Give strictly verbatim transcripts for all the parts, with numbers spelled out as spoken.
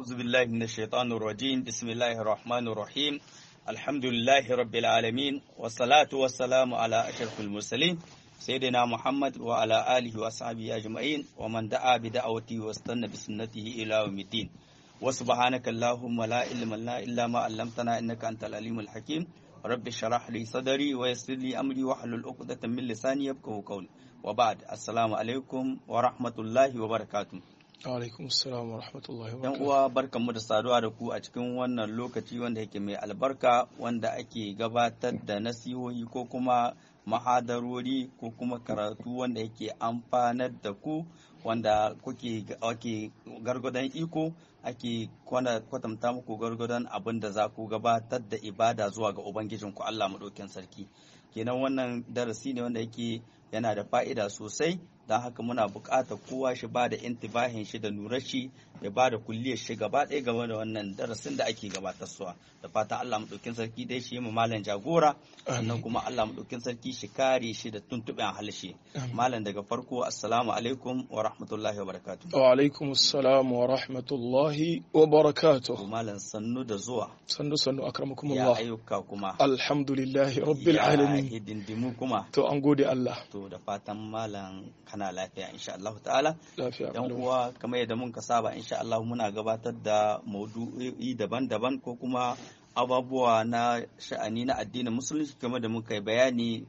أعوذ بالله من الشيطان الرجيم بسم الله الرحمن الرحيم الحمد لله رب العالمين والصلاة والسلام على أشرف المرسلين سيدنا محمد وعلى آله وأصحابه أجمعين ومن دعا بدعوته واستنى بسنته إلى يوم الدين وسبحانك اللهم لا علم لنا إلا ما علمتنا إنك أنت العليم الحكيم رب اشرح لي صدري ويسر لي أمري واحلل عقدة من لساني يفقهوا قولي وبعد السلام عليكم ورحمة الله وبركاته. alaikum assalam wa rahmatullahi wa yan uwa barkanmu da saduwa da ku a cikin wannan lokaci wanda yake mai albarka wanda ake gabatar da nasihohi ko kuma mahadarori ko kuma karatu wanda yake amfanar da ku wanda kuke ake gargadon iko ake kwatanta muku gargadon abin da za ku gabatar da ibada zuwa ga ubangijinku Allah madaukakin sarki. Kenan wannan darasi ne wanda yake yana da fa'ida sosai, don haka muna buƙatar kowa shi ba da intibahin shi da nurar shi ya ba da kulliyar shi gaba ɗaya game da wannan darasin da ake gabatarwa. Da fatan Allah maɗaukin sarki dai shi mu malam jagora, sannan kuma Allah maɗaukin sarki shi kare shi da tuntuɓen halshe. Malam daga farko assalamu alaikum wa rahmatullahi wa barakatuh. Wa alaikum assalam wa rahmatullahi wa barakatuh. Malam sannu da zuwa. Sannu sannu akramakumullah. Ya ayyuka kuma. Alhamdulillahi rabbil alamin. Ya hidindimu kuma. To an gode Allah. To da fatan malam kana lafiya insha Allah ta'ala. Lafiya. Yan uwa kamar yadda mun ka saba insha Allah muna gabatar da maudu'i daban-daban ko kuma ababuwa na sha'ani na addinin musulunci kamar da muka yi bayani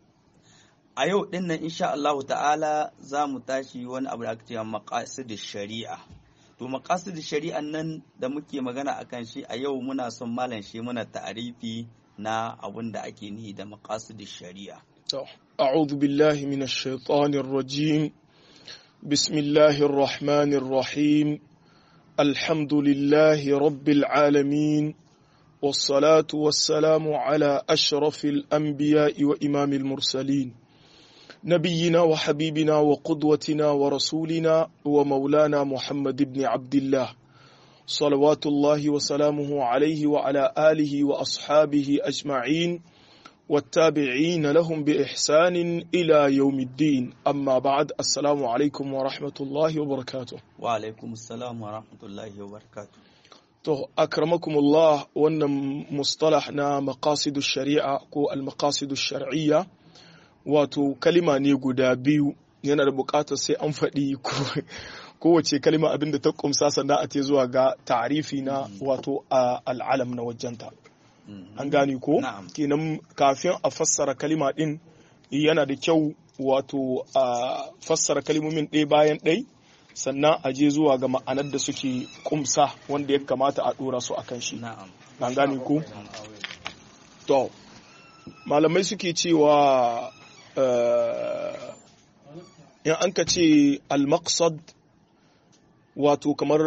a yau din nan insha Allah ta'ala za mu tashi wani abu da aka ce maqasidish shari'a. To maqasidish shari'an nan da muke magana akan shi a yau muna son malam shi muna ta'arifi na abin da ake nihi da maqasidish shari'a. أعوذ بالله من الشيطان الرجيم بسم الله الرحمن الرحيم الحمد لله رب العالمين والصلاة والسلام على أشرف الأنبياء وإمام المرسلين نبينا وحبيبنا وقدوتنا ورسولنا ومولانا محمد بن عبد الله صلوات الله وسلامه عليه وعلى آله وأصحابه أجمعين والتابعين لهم بإحسان إلى يوم الدين أما بعد السلام عليكم ورحمة الله وبركاته. وعليكم السلام ورحمة الله وبركاته. تو أكرمكم الله وأن مصطلحنا مقاصد الشريعة كو المقاصد الشرعية واتو كلمة نيقودا بيو yana da buƙatar sai an faɗi kowace kalma abin da ta kumsa sannan a te zuwa ga ta'arifi na wato al'alam na wajenta. An gane ko? Kenan kafin a fassara kalima ɗin yana da kyau wato a fassara kalimomin ɗaya bayan ɗai sannan a je zuwa ga ma'anar da suke kumsa wanda ya kamata a ɗora su akan shi. An gane ko? To, malamai suke cewa in an ka ce al-maqsad wato kamar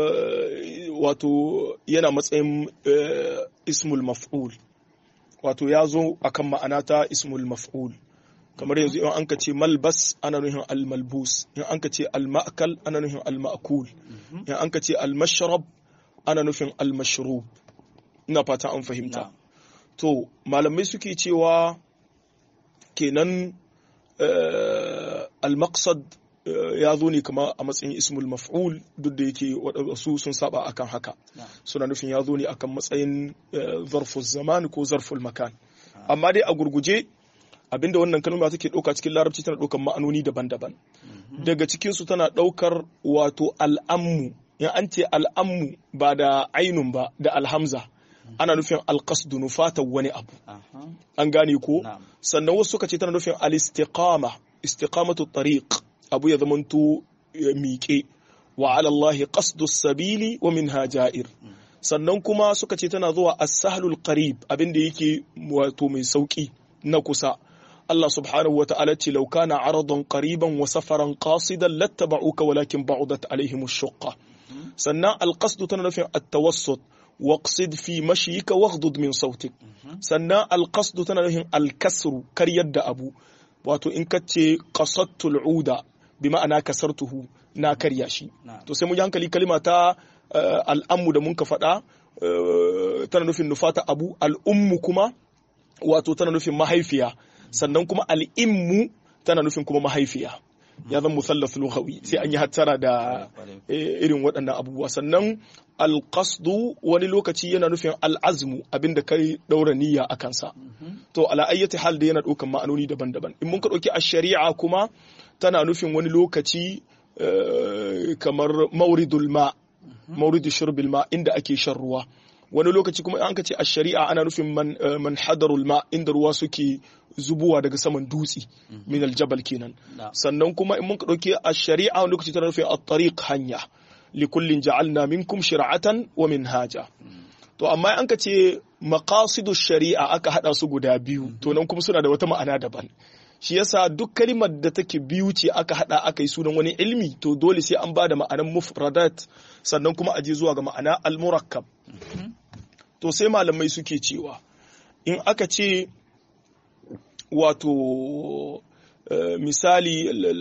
wato yana matsayin ismul maf'ul wato ya zo akan ma'ana ta ismul maf'ul kamar yanzu in an ka ce malbas ana nuhin al-malbus in an ka ce al-ma'kal ana nuhin al-ma'kul in an ka ce al-mashrab ana nufin al-mashrub ina fata an fahimta. To malamai suke cewa kenan al-maqsad ya zo ne kama a matsayin ismul maf'ul duk da yake wasu sun saba akan haka suna nufin ya zo ne akan matsayin zarful zaman ko zarful makan amma dai a gurguje abinda wannan kalma take dauka cikin larabci tana daukar ma'anoni daban-daban daga cikin su tana daukar wato al'ammu in an ce al'ammu ba da ainun ba da alhamza ana nufin alqasdu nufata wani abu an gane ko sannan wasu suka ce tana nufin al-istiqama istiqamatu tariq abu ya zamanto miƙe wa alallahi qasdus sabili wa minha ja'ir sannan kuma suka ce tana zuwa as-sahlul qarib abinda yake wato mai sauki na kusa Allah subhanahu wata'ala ce law kana aradan qariban wa safaran qasidan lattaba'uka walakin ba'udat alaihim ash-shaqqa sannan al-qasd tana nufin at-tawassut waqsid fi mashyika waghdud min sautik sannan al-qasd tana nufin al-kasru kar yadda abu wato in kace qasadtul uda bi ma'ana kasartuhu na karya shi to sai mu ji hankali kalima ta al'ammu da mun ka faɗa tana nufin nufata abu al'ummu kuma wato tana nufin mahaifiya sannan kuma al'immu tana nufin kuma mahaifiya ya zan musallath lughawi sai an yi hattara da irin waɗannan abubuwa. Sannan alqasdu wani lokaci yana nufin al'azmu abinda kai daura niyya akan sa to ala ayyati hal da yana ɗaukan ma'anoni daban-daban. In mun ka ɗauki ash-shari'a kuma tana nufin wani lokaci kamar mauridul ma mauridu shurbil ma inda ake shan ruwa. Wani lokaci kuma an ka ce ash-shari'a ana nufin man man hadarul ma inda ruwa suke zubuwa daga saman dutse min aljabal kenan. Sannan kuma in mun ka dauke ash-shari'a wani lokaci tana nufin at-tariq hanya li kullin ja'alna minkum shir'atan wa minhaja. To amma an ka ce maqasidu shari'a aka hada su guda biyu to nan kuma suna da wata ma'ana daban. Shi yasa duk kalimar da take biyu ce aka hada aka yi sunan wani ilmi to dole sai an bada ma'anan mufradat sannan kuma aje zuwa ga ma'ana al-murakkab. To sai malamai suke cewa in aka ce wato uh, misali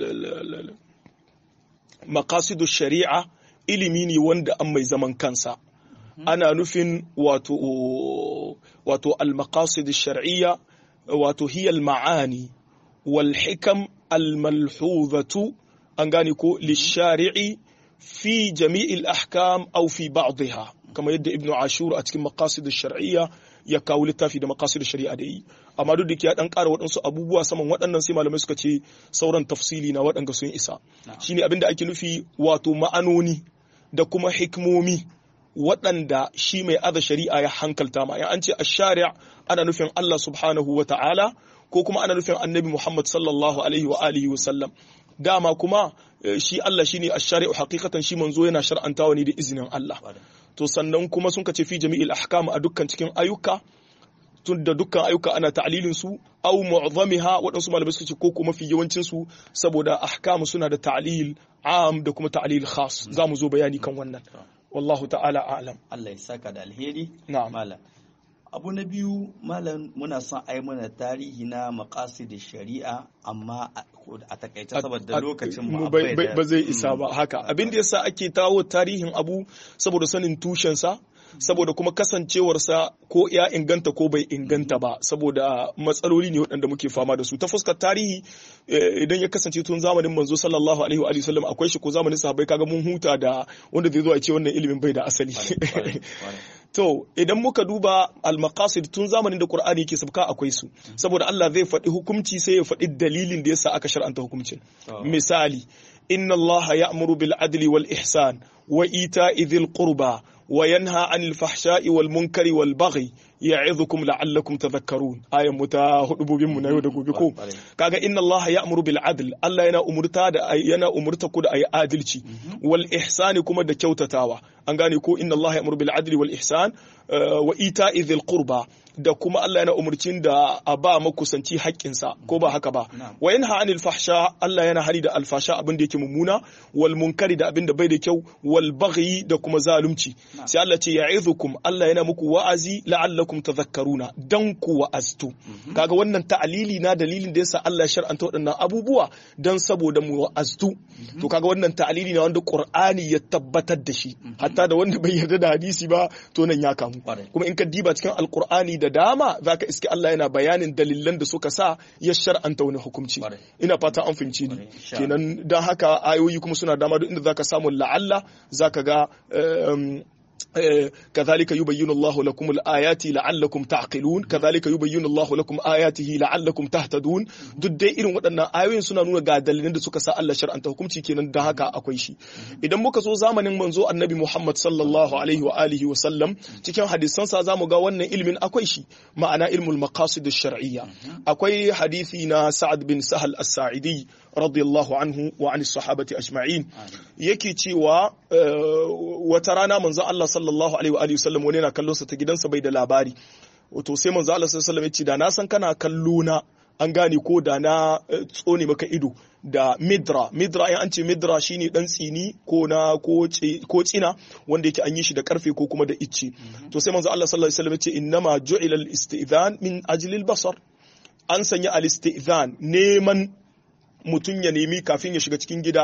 maqasidu shari'a ilimi ne wanda an mai zaman kansa ana nufin wato wato al-maqasid ash-shar'iyya wato hiya al-ma'ani wal hikam al-malhuzatu an gane ko lish-shari'i fi jami'il ahkam aw fi ba'dha kamar yadda ibnu ashur a cikin maqasid ash-shar'iyya ya kawo littafi da maqasid ash-shari'a da yi amma duk da ke ya dan ƙara waɗansu abubuwa saman waɗannan sai malamai suka ce sauran tafsili na waɗanda sun isa shine abinda ake nufi wato ma'anoni da kuma hikmomi waɗanda shi mai aza shari'a ya hankalta ma an ce ash-shari' ana nufin Allah subhanahu wa ta'ala ko kuma ana nufin annabi Muhammad sallallahu alaihi wa alihi wa sallam dama kuma shi Allah shine ash-shari'u haqiqatan shi manzo yana shar'antawa ne da izinin Allah to sannan kuma sun kace fi jami'il ahkam a dukkan cikin ayyuka tun da dukkan ayyuka ana ta'lilin su aw mu'zamiha waɗansu malamai suka ce ko kuma fi yawancin su saboda ahkam suna da ta'lil am da kuma ta'lil khas zamu zo bayani kan wannan wallahu ta'ala a'lam. Allah ya saka da alheri malam. Abu na biyu malam muna son ai mana tarihi na maqasid shari'a amma a takaice saboda lokacin mu ba zai isa ba haka abin da yasa ake tawo tarihin abu saboda sanin tushen sa saboda kuma kasancewarsa ko ya inganta ko bai inganta ba saboda matsaloli ne waɗanda muke fama da su ta fuskar tarihi idan ya kasance tun zamanin manzo sallallahu alaihi wa sallam akwai shi ko zamanin sahabbai kaga mun huta da wanda zai zo a ce wannan ilimin bai da asali to idan muka duba al-maqasid tun zamanin da Qur'ani yake sabka akwai su saboda Allah zai faɗi hukunci sai ya faɗi dalilin da yasa aka shar'anta hukuncin misali inna Allah ya'muru bil adli wal ihsan wa ita'i dhil qurba وينهى عن الفحشاء والمنكر والبغي يعظكم لعلكم تذكرون آية متا hudubobin mu na yau da gobe ko kaga inna Allah ya'muru bil adl Allah yana umurta da yana umurta ku da ayi adalci wal ihsani kuma da kyautatawa an gane ko inna Allah ya'muru bil adli wal ihsan wa ita'i dhil qurba da kuma Allah yana umurcin da a ba makusanci haƙƙinsa ko ba haka ba wa yanha anil fahsha Allah yana hari da alfasha abin da yake mummuna wal munkari da abin da bai da kyau wal baghi da kuma zalunci sai Allah ce ya'izukum Allah yana muku wa'azi la'allakum tadhakkaruna dan ku wa'aztu kaga wannan ta'alili na dalilin da yasa Allah ya shar'anta waɗannan abubuwa dan saboda mu wa'aztu to kaga wannan ta'alili na wanda Qur'ani ya tabbatar da shi hatta da wanda bai yarda da hadisi ba to nan ya kamu kuma in ka diba cikin alqur'ani da dama zaka iske Allah yana bayanin dalilan da suka sa ya shar'anta wani hukunci ina fata an fahimci ni kenan dan haka ayoyi kuma suna dama duk inda zaka samu la'alla zaka ga كذلك يبين الله لكم الآيات لعلكم تعقلون كذلك يبين الله لكم آياته لعلكم تهتدون duk dai irin waɗannan ayoyin suna nuna ga dalilan da suka sa Allah shar'anta hukunci kenan da haka akwai shi idan muka zo zamanin manzo annabi Muhammad sallallahu alaihi wa alihi wa sallam cikin hadisan sa zamu ga wannan ilmin akwai shi ma'ana ilmul maqasid ash-shar'iyya akwai hadisi na Sa'ad bin Sahal as-Sa'idi radiyallahu anhu wa an sahabati ajma'in yake cewa wata rana manzo Allah sallallahu alaihi wa alihi wasallam wani yana kallon sa ta gidansa bai da labari wato sai manzo Allah sallallahu alaihi wasallam ya ce da na san kana kallo na an gane ko da na tsone maka ido da midra midra in an ce midra shine dan tsini ko na ko tsina wanda yake an yi shi da karfe ko kuma da icce to sai manzo Allah sallallahu alaihi wasallam ya ce innama ju'ila al-istidhan min ajli al-basar an sanya al-istidhan neman mutum ya nemi kafin ya shiga cikin gida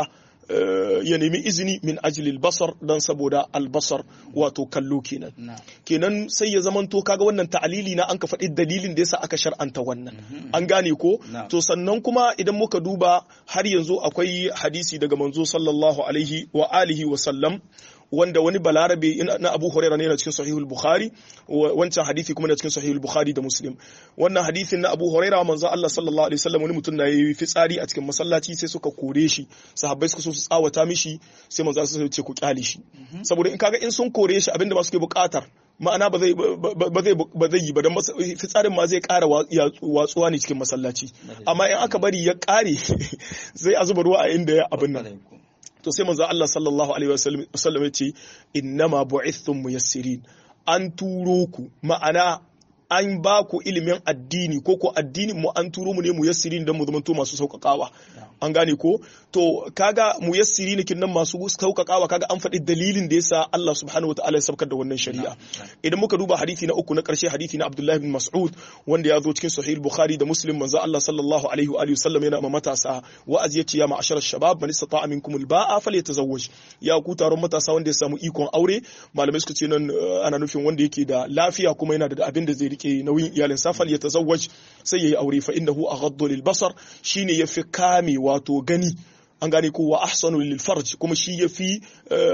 ya nemi izini min ajlil basar dan saboda albasar wato kallo kenan kenan sai ya zamanto kaga wannan ta'alili na an ka faɗi dalilin da yasa aka shar'anta wannan an gane ko to sannan kuma idan muka duba har yanzu akwai hadisi daga manzo sallallahu alaihi wa alihi wa sallam wanda wani balarabe na Abu Hurairah ne na cikin Sahihul Bukhari wancan hadisi kuma na cikin Sahihul Bukhari da Muslim wannan hadisin na Abu Hurairah manzo Allah sallallahu alaihi wasallam wani mutum na yi fitsari a cikin masallaci sai suka kore shi sahabbai suka so su tsawata mishi sai manzo Allah ce ku kyale shi saboda in kaga in sun kore shi abinda ba suke bukatar ma'ana ba zai ba zai ba zai yi ba dan fitsarin ma zai ƙara watsuwa ne cikin masallaci amma in aka bari ya ƙare sai a zuba ruwa a inda ya abin nan to sai manzo Allah sallallahu alaihi wasallam ya ce innama bu'ithum muyassirin an turo ku ma'ana an ba ku ilimin addini ko ko addinin mu an turo mu ne muyassirin dan mu zamanto masu sauƙaƙawa an gane ko to kaga muyassirin kin nan masu sauƙaƙawa kaga an faɗi dalilin da yasa Allah subhanahu wataala ya sabkar da wannan shari'a idan muka duba hadisi na uku na ƙarshe hadisi na Abdullah ibn Mas'ud wanda ya zo cikin Sahih Bukhari da Muslim manzo Allah sallallahu alaihi wa alihi wasallam yana ma matasa wa'azi yace ya ma'ashar shabab man istata'a minkum al-ba'a falyatazawwaj ya ku taron matasa wanda ya samu ikon aure malamai suka ce nan ana nufin wanda yake da lafiya kuma yana da abin da zai rike nauyin iyalin sa falyatazawwaj sai yayi aure fa innahu aghaddu lil basar shine yafi kame wato gani an gane ko wa ahsanu lil farj kuma shi yafi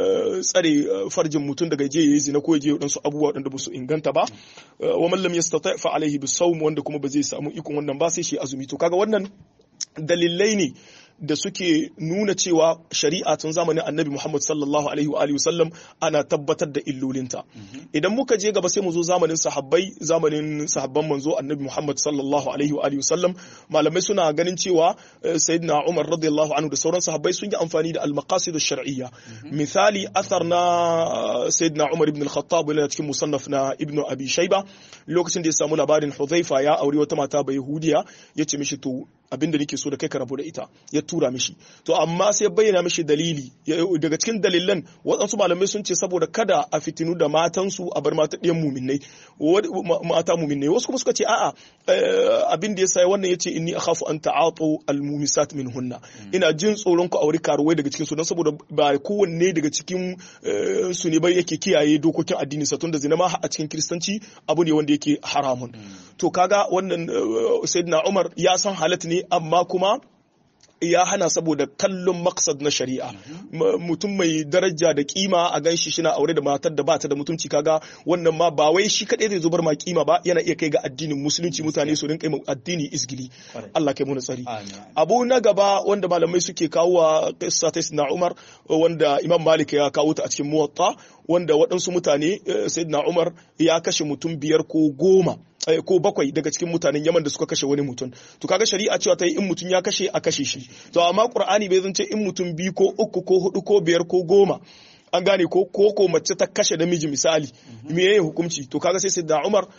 tsare farjin mutum daga je yayi zina ko yaje dan su abubuwa wadanda ba su inganta ba wa man lam yastati fa alaihi bisawm wanda kuma ba zai samu ikon wannan ba sai shi azumi to kaga wannan dalilai ne da suke nuna cewa shari'a tun zamanin annabi Muhammad sallallahu alaihi wa alihi wasallam ana tabbatar da illolinta idan muka je gaba sai mu zo zamanin sahabbai zamanin sahabban manzo annabi Muhammad sallallahu alaihi wa alihi wasallam malamai suna ganin cewa sayyidina Umar radiyallahu anhu da sauran sahabbai sun yi amfani da al-maqasid ash-shar'iyya misali athar na sayyidina Umar ibn al-Khattab yana cikin musannaf na Ibn Abi Shayba lokacin da ya samu labarin Hudhaifa ya aure wata mata bai Yahudiya yace mishi to abinda nake so da kai ka rabu da ita ya tura mishi to amma sai bayyana mishi dalili daga cikin dalilan waɗansu malamai sun ce saboda kada a fitinu da matansu a bar mata ɗiyan muminai mata muminai wasu kuma suka ce a'a abin da yasa wannan yace inni akhafu an ta'atu al-mumisat minhunna ina jin tsoron ku aure karuwai daga cikin su dan saboda ba kowanne daga cikin su ne bai yake kiyaye dokokin addini sa tunda zina ma a cikin kristanci abu ne wanda yake haramun to kaga wannan sayyidina Umar ya san halatta ne amma kuma ya hana saboda kallon maksad na shari'a mutum mai daraja da kima a ganshi shi na aure da matar da bata da mutunci kaga wannan ma ba wai shi kadai zai zubar ma kima ba yana iya kai ga addinin musulunci mutane su rinka yi addini isgili Allah kai mu tsari abu na gaba wanda malamai suke kawo wa qissa ta Sayyidina Umar wanda Imam Malik ya kawo ta a cikin Muwatta wanda waɗansu mutane Sayyidina Umar ya kashe mutum biyar ko goma ko bakwai daga cikin mutanen Yaman da suka kashe wani mutum to kaga shari'a cewa ta yi in mutum ya kashe a kashe shi to amma Qur'ani bai zance in mutum biyu ko uku ko hudu ko biyar ko goma an gane ko ko ko mace ta kashe namiji misali me yayin hukunci to kaga sai Sayyidina Umar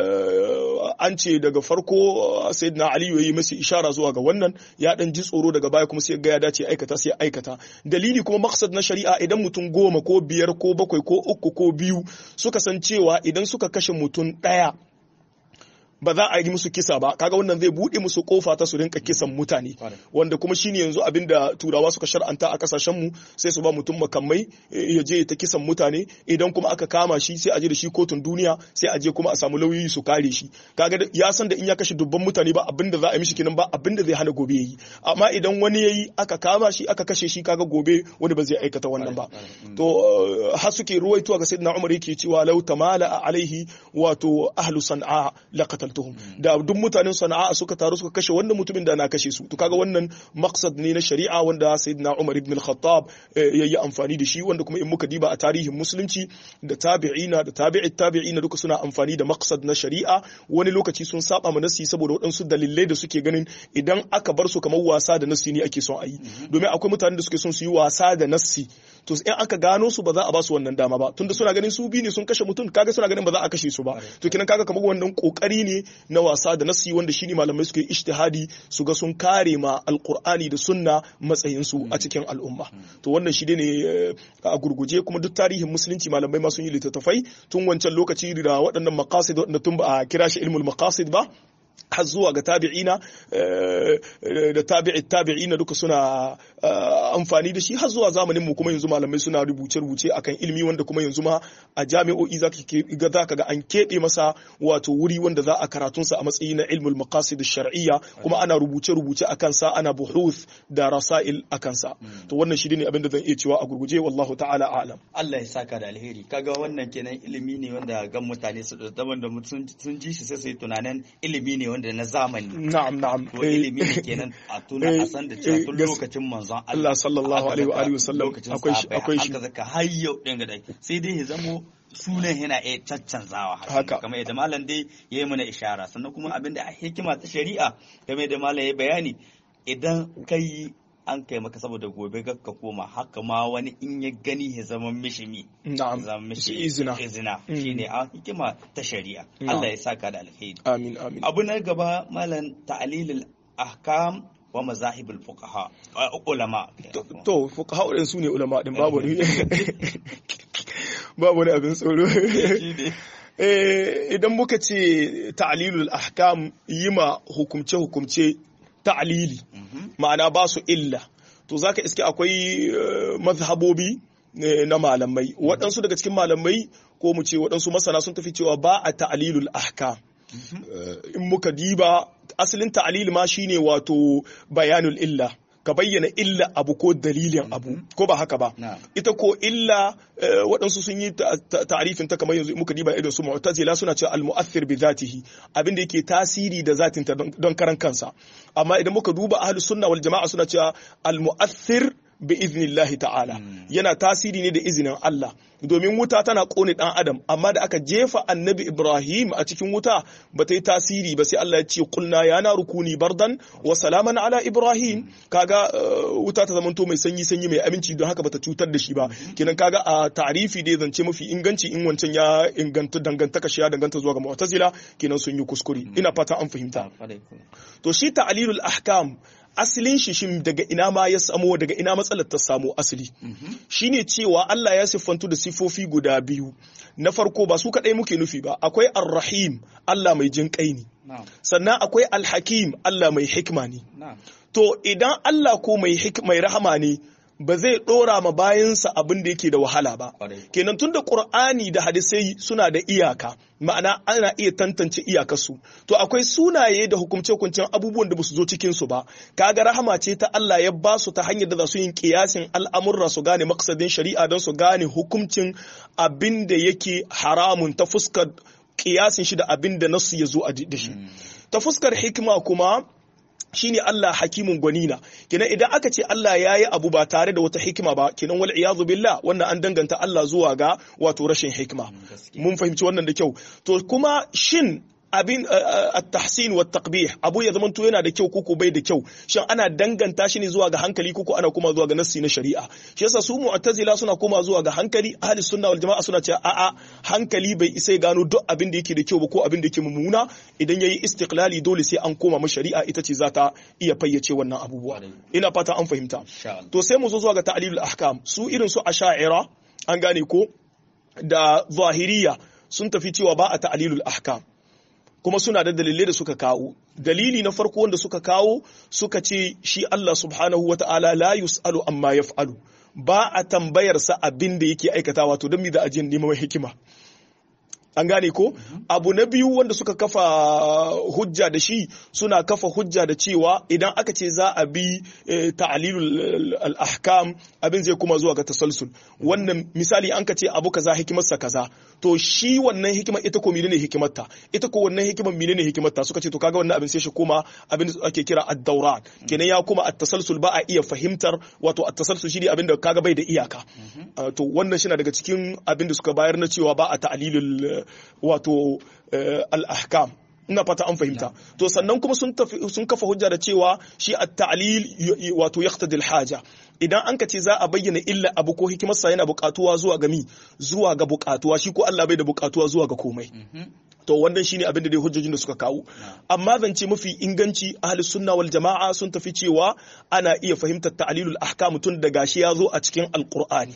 an ce daga farko Sayyidina Ali yayi masa ishara zuwa ga wannan ya dan ji tsoro daga baya kuma sai ga ya dace aikata sai aikata dalili kuma maqsad na shari'a idan mutum goma ko biyar ko bakwai ko uku ko biyu suka san cewa idan suka kashe mutum daya ba za a yi musu kisa ba kaga wannan zai bude musu kofa ta su rinka kisan mutane wanda kuma shine yanzu abinda turawa suka shar'anta a kasashen mu sai su ba mutum makamai ya je ta kisan mutane idan kuma aka kama shi sai a je da shi kotun duniya sai a je kuma a samu lauyoyi su kare shi kaga ya san da in ya kashe dubban mutane ba abinda za a yi mishi kenan ba abinda zai hana gobe yayi amma idan wani yayi aka kama shi aka kashe shi kaga gobe wani ba zai aikata wannan ba to har suke ruwaituwa ga Sayyidina Umar yake cewa law tamala alaihi wato ahlu san'a laqata da duk mutanen sana'a suka taru suka kashe wannan mutumin da na kashe su to kaga wannan maqsad ne na shari'a wanda sayyidina Umar ibn al-Khattab yayi amfani da shi wanda kuma in muka diba a tarihin musulunci da tabi'ina da tabi'it tabi'ina duka suna amfani da maqsad na shari'a wani lokaci sun saba ma nasi saboda waɗansu dalilai da suke ganin idan aka bar su kamar wasa da nasi ne ake son a yi domin akwai mutanen da suke son su yi wasa da nasi to in aka gano su ba za a ba su wannan dama ba tunda suna ganin su bi ne sun kashe mutum kaga suna ganin ba za a kashe su ba to kinan kaga kamar wannan kokari ne na wasa da nasi wanda shine malamai suke ijtihadi su ga sun kare ma alqur'ani da sunna matsayin su a cikin al'umma to wannan shi ne a gurguje kuma duk tarihin musulunci malamai ma sun yi littattafai tun wancan lokaci da waɗannan maqasid waɗanda tun ba a kira shi ilmul maqasid ba har zuwa ga tabi'ina da tabi'i tabi'ina duka suna amfani da shi har zuwa zamanin mu kuma yanzu malamai suna rubuce rubuce akan ilimi wanda kuma yanzu ma a jami'o'i zaka ga zaka ga an kebe masa wato wuri wanda za a karatun sa a matsayi na ilmul maqasid ash-shar'iyya kuma ana rubuce rubuce akan sa ana buhuth da rasail akan sa to wannan shi ne abin da zan iya cewa a gurguje wallahu ta'ala a'lam. Allah ya saka da alheri. Kaga wannan kenan ilimi ne wanda ga mutane su da wanda sun ji shi sai su yi tunanin ilimi ne wanda na zamani. Na'am na'am. To ilimi ne kenan a tuna a san da cewa tun lokacin manzon Allah sallallahu alaihi wa alihi wasallam akwai shi akwai shi. Haka zaka har yau din ga dai. Sai dai ya zamo sunan yana iya caccanzawa haka kamar yadda malam dai yayi mana ishara sannan kuma abinda a hikima ta shari'a kamar yadda malam ya bayani idan kai an kai maka saboda gobe ka koma haka ma wani in ya gani ya zama mishi mi na'am zama mishi izina izina shine a hikima ta shari'a Allah ya saka da alheri amin amin. abu na gaba malam ta'lilul ahkam wa mazahibul fuqaha ulama to fuqaha din sune ulama din babu ne babu ne abin tsoro eh idan muka ce ta'lilul ahkam yima hukumce hukumce ta'lili ma'ana ba su illa to zaka iske akwai mazhabobi na malamai waɗansu daga cikin malamai ko mu ce waɗansu masana sun tafi cewa ba a ta'lilul ahkam in muka diba asalin ta'lil ma shine wato bayanul illa ka bayyana illa abu ko dalilin abu ko ba haka ba ita ko illa waɗansu sun yi ta'arifin ta kamar yanzu muka diba irin su mu'tazila suna cewa al-mu'athir bi zatihi abinda yake tasiri da zatin ta don karan kansa amma idan muka duba ahlus sunna wal jama'a suna cewa al-mu'athir bi iznillahi ta'ala yana tasiri ne da izinin Allah domin wuta tana kone dan adam amma da aka jefa annabi Ibrahim a cikin wuta ba ta yi tasiri ba sai Allah ya ce kulna ya na rukuni bardan wa salaman ala Ibrahim kaga wuta ta zamanto mai sanyi sanyi mai aminci don haka bata cutar da shi ba kenan kaga a ta'rifi dai zance mafi inganci in wancan ya inganta dangantaka shi ya danganta zuwa ga mu'tazila kenan sun yi kuskure ina fata an fahimta to shi ta'lilul ahkam asalin shi shin daga ina ma ya samo daga ina matsalar ta samu asali shine cewa Allah ya siffantu da sifofi guda biyu na farko ba su kadai muke nufi ba akwai ar-rahim Allah mai jin kai ne sannan akwai al-hakim Allah mai hikma ne to idan Allah ko mai mai rahama ne ba zai dora ma bayansa abin da yake da wahala ba kenan tunda Qur'ani da hadisai suna da iyaka ma'ana ana iya tantance iyakarsu to akwai sunaye da hukumce-hukuncen abubuwan da ba su zo cikin su ba kaga rahama ce ta Allah ya ba su ta hanyar da za su yin kiyasin al'amurra su gane maksadin shari'a don su gane hukuncin abin da yake haramun ta fuskar kiyasin shi da abin da nasu ya zo da shi ta fuskar hikima kuma shine Allah hakimun gwanina kenan idan aka ce Allah yayi abu ba tare da wata hikima ba kenan wal iyazu billah wannan an danganta Allah zuwa ga wato rashin hikima mun fahimci wannan da kyau to kuma shin abin at-tahsin wa at-taqbih abu ya zamanto yana da kyau koko bai da kyau shin ana danganta shi ne zuwa ga hankali koko ana kuma zuwa ga nassi na shari'a shi yasa su mu'tazila suna koma zuwa ga hankali ahli sunna wal jama'a suna cewa a'a hankali bai isa gano duk abin da yake da kyau ba ko abin da yake mummuna idan yayi istiqlali dole sai an koma ma shari'a ita ce za ta iya fayyace wannan abubuwa ina fata an fahimta to sai mu zo zuwa ga ta'lilul ahkam su irin su asha'ira an gane ko da zahiriya sun tafi cewa ba a ta'lilul ahkam kuma suna da dalilai da suka kawo dalili na farko wanda suka kawo suka ce shi Allah subhanahu wata'ala la yus'alu amma yaf'alu ba a tambayar sa abin da yake aikatawa to don mi da ajin neman hikima an gane ko abu na biyu wanda suka kafa hujja da shi suna kafa hujja da cewa idan aka ce za a bi ta'lilul al-ahkam abin zai kuma zuwa ga tasalsul wannan misali an ka ce abu kaza hikimarsa kaza to shi wannan hikimar ita ko menene hikimarta ita ko wannan hikimar menene hikimarta suka ce to kaga wannan abin sai shi kuma abin da ake kira ad-dawran kenan ya kuma at-tasalsul ba a iya fahimtar wato at-tasalsul shi ne abin da kaga bai da iyaka to wannan shi na daga cikin abin da suka bayar na cewa ba a ta'lilul wato al-ahkam ina fata an fahimta to sannan kuma sun sun kafa hujja da cewa shi at-ta'lil wato yaqtadi al-haja idan an kace za a bayyana illa abu ko hikimarsa yana buƙatuwa zuwa ga mi zuwa ga buƙatuwa shi ko Allah bai da buƙatuwa zuwa ga komai to wannan shine abin da dai hujjojin da suka kawo amma zance mafi inganci ahli sunna wal jama'a sun tafi cewa ana iya fahimtar ta'lilul ahkam tun da gashi ya zo a cikin alqur'ani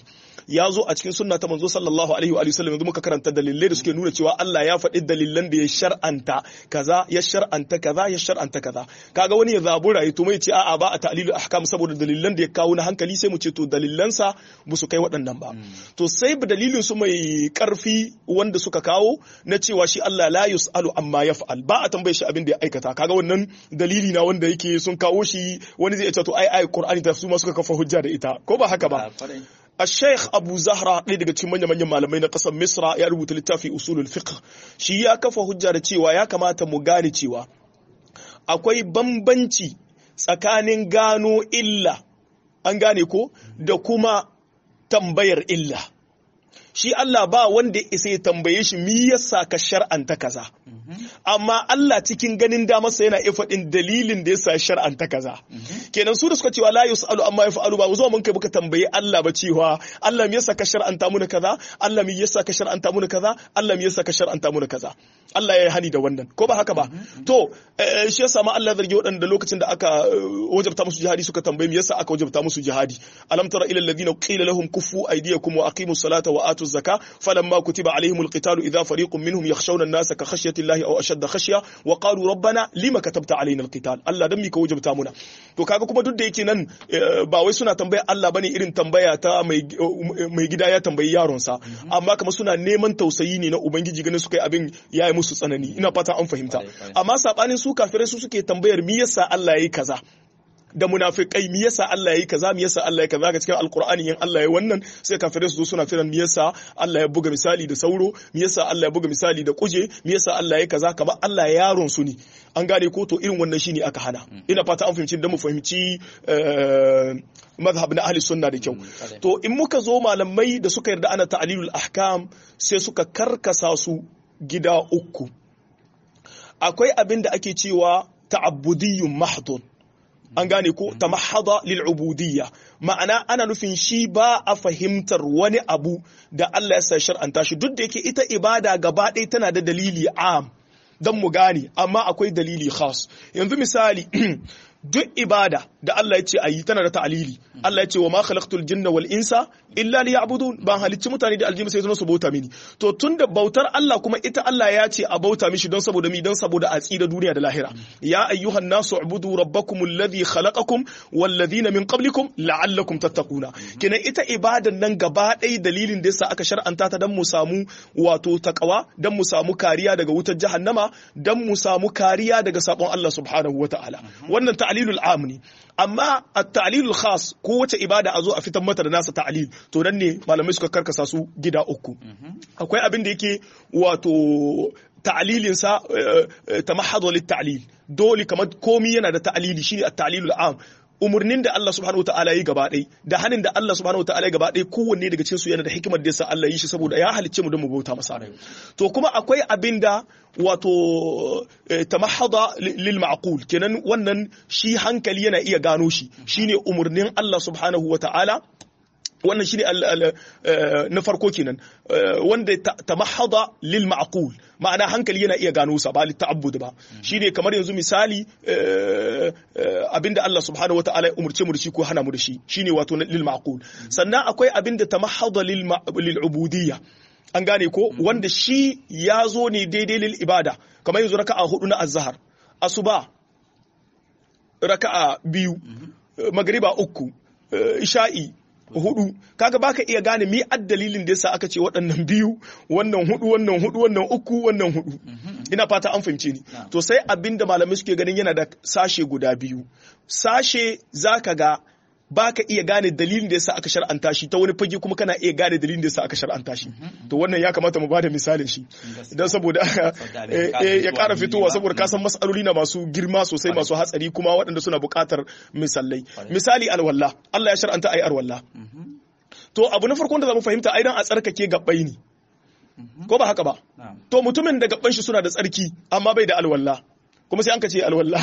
ya zo a cikin sunna ta manzo sallallahu alaihi wa sallam yanzu muka karanta dalilai da suke nuna cewa Allah ya faɗi dalilan da ya shar'anta kaza ya shar'anta kaza ya shar'anta kaza kaga wani ya zabura ya tuma ya ce a'a ba a ta'lilul ahkam saboda dalilan da ya kawo na hankali sai mu ce to dalilansa ba su kai waɗannan ba to sai dalilin su mai karfi wanda suka kawo na cewa shi Allah la yus'alu amma yaf'al ba a tambaye shi abin da ya aikata kaga wannan dalili na wanda yake sun kawo shi wani zai ce to ai ai Qur'ani ta su ma suka kafa hujja da ita ko ba haka ba الشيخ أبو زهرة ɗaya daga cikin manyan manyan malamai na ƙasar Misra ya rubuta littafi usulul fiqh shi ya kafa hujja da cewa ya kamata mu gane cewa akwai bambanci tsakanin gano illa an gane ko da kuma tambayar illa shi Allah ba wanda isa ya tambaye shi mi yasa ka shar'anta kaza amma Allah cikin ganin damarsa yana iya faɗin dalilin da yasa shar'anta kaza kenan su da suka cewa la yusalu amma yaf'alu ba zo mun kai muka tambaye Allah ba cewa Allah me yasa ka shar'anta muna kaza Allah me yasa ka shar'anta muna kaza Allah me yasa ka shar'anta muna kaza Allah ya yi hani da wannan ko ba haka ba to shi yasa ma Allah zargi waɗanda lokacin da aka wajabta musu jihadi suka tambaye me yasa aka wajabta musu jihadi alam tara ila alladhina qila lahum kuffu aydiyakum wa aqimus salata wa atu الزكاة فلما كتب عليهم القتال إذا فريق منهم يخشون الناس كخشية الله أو أشد خشية وقالوا ربنا لما كتبت علينا القتال الله دمي كوجبتا منا to kaga kuma duk da yake nan ba wai suna tambaya Allah bane irin tambaya ta mai mai gida ya tambayi yaron sa amma kuma suna neman tausayi ne na ubangiji ganin suka yi abin yayi musu tsanani ina fata an fahimta amma sabanin su kafirai su suke tambayar me yasa Allah yayi kaza da munafikai me yasa Allah yayi kaza me yasa Allah yayi kaza ga cikin alqur'ani yin Allah yayi wannan sai kafirai su zo suna firan me yasa Allah ya buga misali da sauro me yasa Allah ya buga misali da kuje me yasa Allah yayi kaza kamar Allah yaron su ne an gane ko to irin wannan shine aka hana ina fata an fahimci da mu fahimci mazhab na ahli sunna da kyau to in muka zo malamai da suka yarda ana ta'lilul ahkam sai suka karkasa su gida uku akwai abin da ake cewa ta'abbudiyyun mahdun an gane ko tamahhada lil ubudiyya ma'ana ana nufin shi ba a fahimtar wani abu da Allah ya sa shar'anta shi duk da yake ita ibada gaba ɗaya tana da dalili am dan mu gane amma akwai dalili khas yanzu misali duk ibada da Allah ya ce ayi tana da ta'lili Allah ya ce wa ma khalaqtul jinna wal insa illa liya'budun ban halicci mutane da aljimi sai su bauta mini to tunda bautar Allah kuma ita Allah ya ce a bauta mishi don saboda mi don saboda a tsira duniya da lahira ya ayyuhan nasu ubudu rabbakum alladhi khalaqakum wal ladina min qablikum la'allakum tattaquna kenan ita ibadan nan gaba ɗaya dalilin da yasa aka shar'anta ta dan mu samu wato takawa dan mu samu kariya daga wutar jahannama dan mu samu kariya daga sabon Allah subhanahu wataala wannan ta'lilul am ne amma at-ta'lilul khas ko wace ibada a zo a fitar mata da nasa ta'lil to nan ne malamai suka karkasa su gida uku akwai abin da yake wato ta'lilin sa tamahhadu lit-ta'lil dole kamar komai yana da ta'lili shine at-ta'lilul am umurnin da Allah subhanahu wataala yi gaba ɗaya da hanin da Allah subhanahu wataala yi gaba ɗaya kowanne daga cikin su yana da hikimar da yasa Allah yi shi saboda ya halicce mu don mu bauta masa to kuma akwai abin da wato tamahhada lil ma'qul kenan wannan shi hankali yana iya gano shi shine umurnin Allah subhanahu wataala wannan shine na farko kenan wanda tamahhada lil ma'qul ma'ana hankali yana iya gano sa ba litta'abbud ba shine kamar yanzu misali abinda Allah subhanahu wataala ya umurce mu da shi ko hana mu da shi shine wato lil ma'qul sannan akwai abinda tamahhada lil lil ubudiyya an gane ko wanda shi ya zo ne daidai lil ibada kamar yanzu raka'a hudu na azhar asuba raka'a biyu magriba uku isha'i hudu kaga baka iya gane mi addalilin da yasa aka ce waɗannan biyu wannan hudu wannan hudu wannan uku wannan hudu ina fata an fahimce ni to sai abinda malamai suke ganin yana da sashe guda biyu sashe zaka ga baka iya gane dalilin da yasa aka shar'anta shi ta wani fage kuma kana iya gane dalilin da yasa aka shar'anta shi to wannan ya kamata mu bada misalin shi dan saboda ya ƙara fitowa saboda ka san mas'aloli na masu girma sosai masu hatsari kuma waɗanda suna buƙatar misalai misali alwala Allah ya shar'anta ayi alwala to abu na farko da zamu fahimta ai dan a tsarkake gabbai ne ko ba haka ba to mutumin da gabban shi suna da tsarki amma bai da alwala kuma sai an ka ce alwala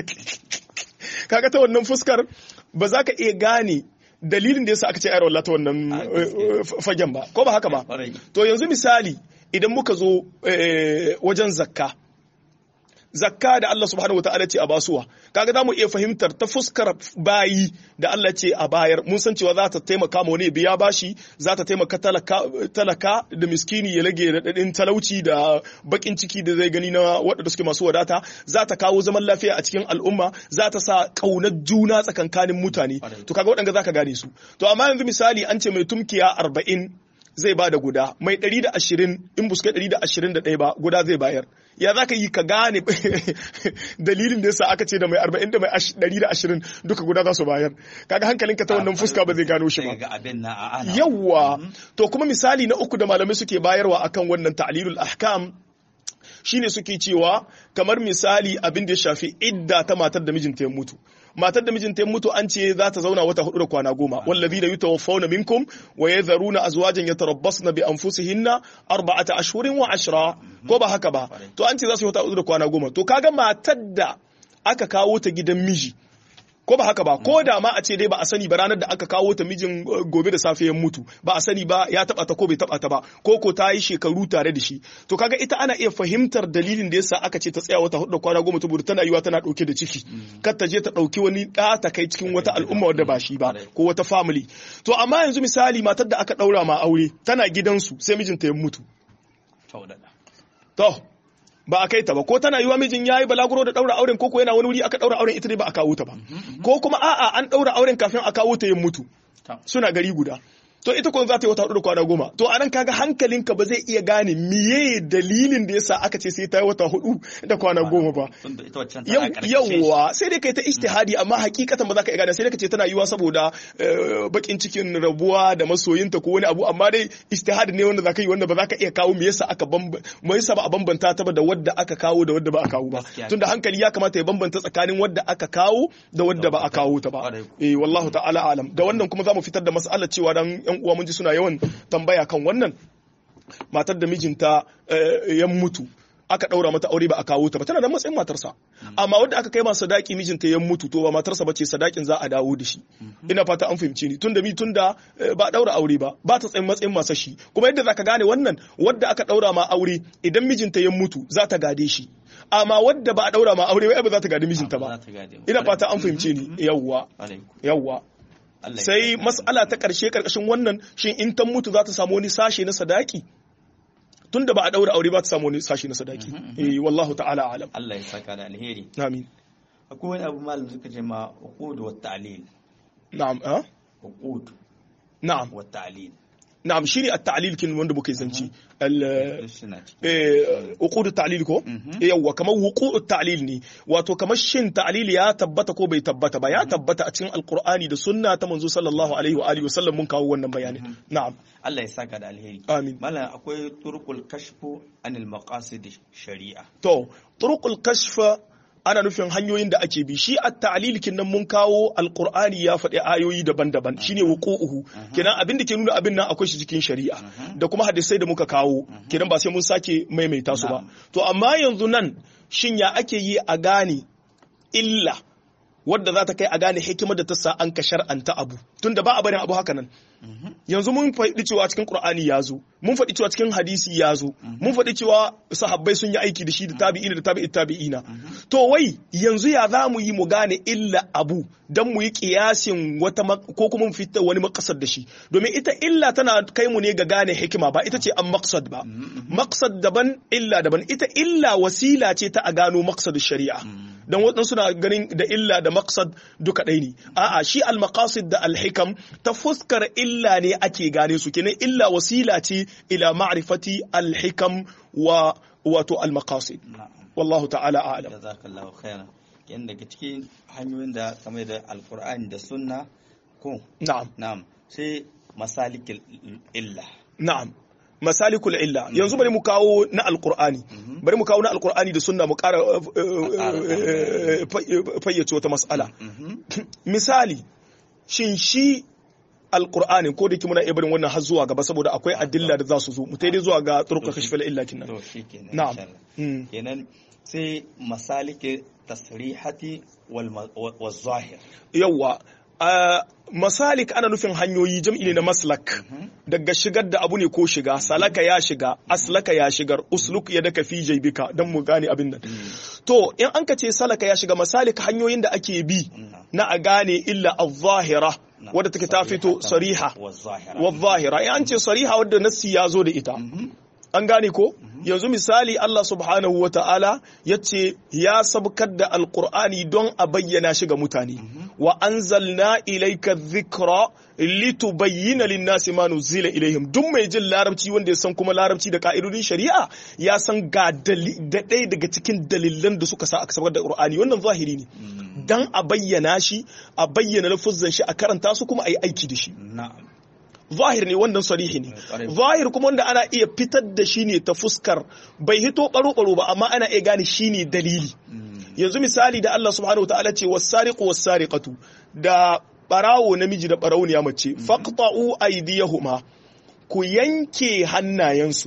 kaga ta wannan fuskar ba za ka iya gane dalilin da yasa aka ce ayar wallahi ta wannan fagen ba ko ba haka ba to yanzu misali idan muka zo wajen zakka zakka da Allah subhanahu wataala ce a basuwa kaga zamu iya fahimtar ta fuskar bayi da Allah ce a bayar mun san cewa za ta taimaka ma wani biya bashi za ta taimaka talaka talaka da miskini ya rage radadin talauci da bakin ciki da zai gani na waɗanda suke masu wadata za ta kawo zaman lafiya a cikin al'umma za ta sa kaunar juna tsakankanin mutane to kaga waɗanda zaka gane su to amma yanzu misali an ce mai tumkiya arba'in zai ba da guda mai ɗari da ashirin in buska ɗari da ashirin da ɗaya ba guda zai bayar ya za ka yi ka gane dalilin da yasa aka ce da mai arba'in da mai ɗari da ashirin duka guda za su bayar kaga hankalinka ta wannan fuska ba zai gano shi ba yawwa to kuma misali na uku da malamai suke bayarwa akan wannan ta'lilul ahkam shine suke cewa kamar misali abin da ya shafi idda ta matar da mijinta ya mutu matar da mijinta ya mutu an ce za ta zauna wata hudu da kwana goma wallazina yutawaffawna minkum wa yadharuna azwajan yatarabbasna bi anfusihinna arba'ata ashhurin wa ashra ko ba haka ba to an ce za su yi wata hudu da kwana goma to kaga matar da aka kawo ta gidan miji ko ba haka ba ko da ma a ce dai ba a sani ba ranar da aka kawo ta mijin gobe da safe ya mutu ba a sani ba ya taba ta ko bai taba ta ba ko ko ta yi shekaru tare da shi to kaga ita ana iya fahimtar dalilin da yasa aka ce ta tsaya wata hudu kwana goma saboda tana yiwa tana dauke da ciki kar ta je ta dauki wani da ta kai cikin wata al'umma wadda ba shi ba ko wata family to amma yanzu misali matar da aka daura ma aure tana gidansu sai mijinta ya mutu to ba a kai ta ba ko tana yiwa mijin yayi balaguro da daura auren koko yana wani wuri aka daura auren ita ne ba a kawo ta ba ko kuma a'a an daura auren kafin a kawo ta yin mutu suna gari guda to ita kun za ta yi wata hudu da kwana goma to anan kaga hankalinka ba zai iya gane miye dalilin da yasa aka ce sai ta yi wata hudu da kwana goma ba yawwa sai dai kai ta ijtihadi amma hakikatan ba za ka iya gane sai dai ka ce tana yiwa saboda bakin cikin rabuwa da masoyinta ko wani abu amma dai ijtihadi ne wanda za ka yi wanda ba za ka iya kawo me yasa aka bamba me yasa ba a bambanta ta ba da wadda aka kawo da wadda ba a kawo ba tunda hankali ya kamata ya bambanta tsakanin wadda aka kawo da wadda ba a kawo ta ba eh wallahu ta'ala alam da wannan kuma zamu fitar da mas'alar cewa dan yan uwa mun ji suna yawan tambaya kan wannan matar da mijinta ya mutu aka daura mata aure ba a kawo ta ba tana da matsayin matarsa amma wanda aka kai masa sadaki mijinta ya mutu to ba matarsa bace sadakin za a dawo da shi ina fata an fahimce ni tunda mi tunda ba daura aure ba ba ta tsayin matsayin masa shi kuma yadda zaka gane wannan wanda aka daura ma aure idan mijinta ya mutu za ta gade shi amma wadda ba a daura ma aure ba za ta gade mijinta ba ina fata an fahimce ni yawwa yawwa sai mas'ala ta ƙarshe ƙarƙashin wannan shin in ta mutu za ta samu wani sashe na sadaki tunda ba a daura aure ba ta samu wani sashe na sadaki eh wallahu ta'ala alam Allah ya saka da alheri amin akwai wani abu malam suka ce ma uqud wa ta'lil na'am ah uqud na'am wa ta'lil na'am shine at-ta'lil kin wanda muke zanci al uqud at-ta'lil ko yawa kamar wuqu' at-ta'lil ne wato kamar shin ta'lil ya tabbata ko bai tabbata ba ya tabbata a cikin alqur'ani da sunna ta manzo sallallahu alaihi wa alihi wasallam mun kawo wannan bayani na'am Allah ya saka da alheri amin mallan akwai turuqul kashfu anil maqasid shari'a to turuqul kashfa ana nufin hanyoyin da ake bi shi at-ta'lil kinan mun kawo alqur'ani ya faɗi ayoyi daban-daban shine wuqu'uhu kinan abin da ke nuna abin nan akwai shi cikin shari'a da kuma hadisai da muka kawo kinan ba sai mun sake maimaita su ba to amma yanzu nan shin ya ake yi a gane illa wadda za ta kai a gane hikimar da ta sa an ka shar'anta abu tunda ba a barin abu haka nan yanzu mun faɗi cewa cikin Qur'ani ya zo mun faɗi cewa cikin hadisi ya zo mun faɗi cewa sahabbai sun yi aiki da shi da tabi'ina da tabi'it tabi'ina to wai yanzu ya za mu yi mu gane illa abu dan mu yi kiyasin wata ko kuma mu fitar wani maqsad da shi domin ita illa tana kai mu ne ga gane hikima ba ita ce an maqsad ba maqsad daban illa daban ita illa wasila ce ta a gano maqsad shari'a dan wadansu suna ganin da illa da maqsad duka ɗaya ne a'a shi al-maqasid da al-hikam ta fuskar illa ne ake gane su kenan illa wasila ce ila ma'rifati al-hikam wa wato al-maqasid wallahu ta'ala a'lam jazakallahu khairan kenan daga cikin hanyoyin da kamar da al-Qur'ani da sunna ko na'am na'am sai masalikul illa na'am masalikul illa yanzu bari mu kawo na alqur'ani bari mu kawo na alqur'ani da sunna mu ƙara fayyace wata mas'ala misali shin shi alqur'ani ko da ki muna ibarin wannan har zuwa gaba saboda akwai adilla da za su zo mu tai dai zuwa ga turuqa kashfil illa kinnan to shikenan na'am kenan sai masalike tasrihati wal wal zahir yawa masalik ana nufin hanyoyi jam'i ne na maslak daga shigar da abu ne ko shiga salaka ya shiga aslaka ya shigar usluk ya daka fi jaybika dan mu gane abin nan to in an ka ce salaka ya shiga masalik hanyoyin da ake bi na a gane illa az-zahira wadda take ta fito sariha wa zahira in an ce sariha wadda nassi ya zo da ita an gane ko yanzu misali Allah subhanahu wa ta'ala ya ce ya sabkar da alkur'ani don a bayyana shi ga mutane wa anzalna ilayka dhikra litubayyana lin-nasi ma nuzila ilayhim duk mai jin larabci wanda ya san kuma larabci da ka'idodin shari'a ya san ga da ɗaya daga cikin dalilan da suka sa aka sabkar da alkur'ani wannan zahiri ne dan a bayyana shi a bayyana lafuzan shi a karanta su kuma a yi aiki da shi na'am zahir ne wannan sarihi ne zahir kuma wanda ana iya fitar da shi ne ta fuskar bai hito baro-baro ba amma ana iya gane shi ne dalili yanzu misali da Allah subhanahu wataala ce was-sariqu was-sariqatu da barawo namiji da barauniya mace faqta'u aydiyahuma ku yanke hannayensu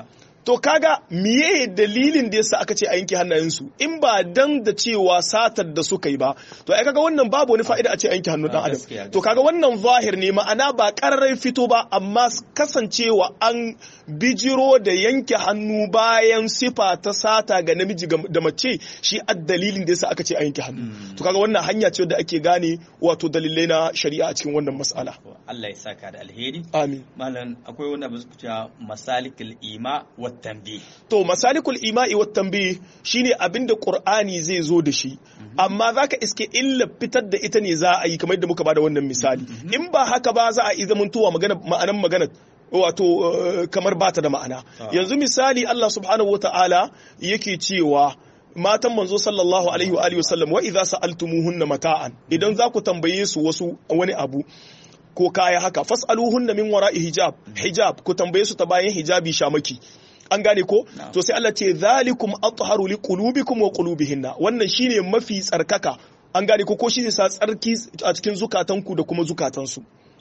to kaga miye dalilin da yasa aka ce a yanke hannayensu in ba dan da cewa satar da suka yi ba to ai kaga wannan babu wani fa'ida a ce a yanke hannun dan adam to kaga wannan zahir ne ma'ana ba kararrai fito ba amma kasancewa an bijiro da yanke hannu bayan sifa ta sata ga namiji da mace shi ad dalilin da yasa aka ce a yanke hannu to kaga wannan hanya ce da ake gane wato dalilai na shari'a a cikin wannan mas'ala Allah ya saka da alheri amin malam akwai wanda ba su cewa masalikul ima wa tanbih to masalikul ima'i wat tanbih shine abinda qur'ani zai zo da shi amma zaka iske illa fitar da ita ne za a yi kamar yadda muka bada wannan misali in ba haka ba za a yi zamantowa magana ma'anan magana wato kamar bata da ma'ana yanzu misali Allah subhanahu wataala yake cewa matan manzo sallallahu alaihi wa alihi wasallam wa idza sa'altumuhunna mata'an idan za ku tambaye su wasu wani abu ko kaya haka fas'aluhunna min wara'i hijab hijab ku tambaye su ta bayan hijabi shamaki an gane ko to sai Allah ce zalikum atharu liqulubikum wa qulubihinna wannan shine mafi tsarkaka an gane ko ko shi sa tsarki a cikin zukatanku da kuma zukatansu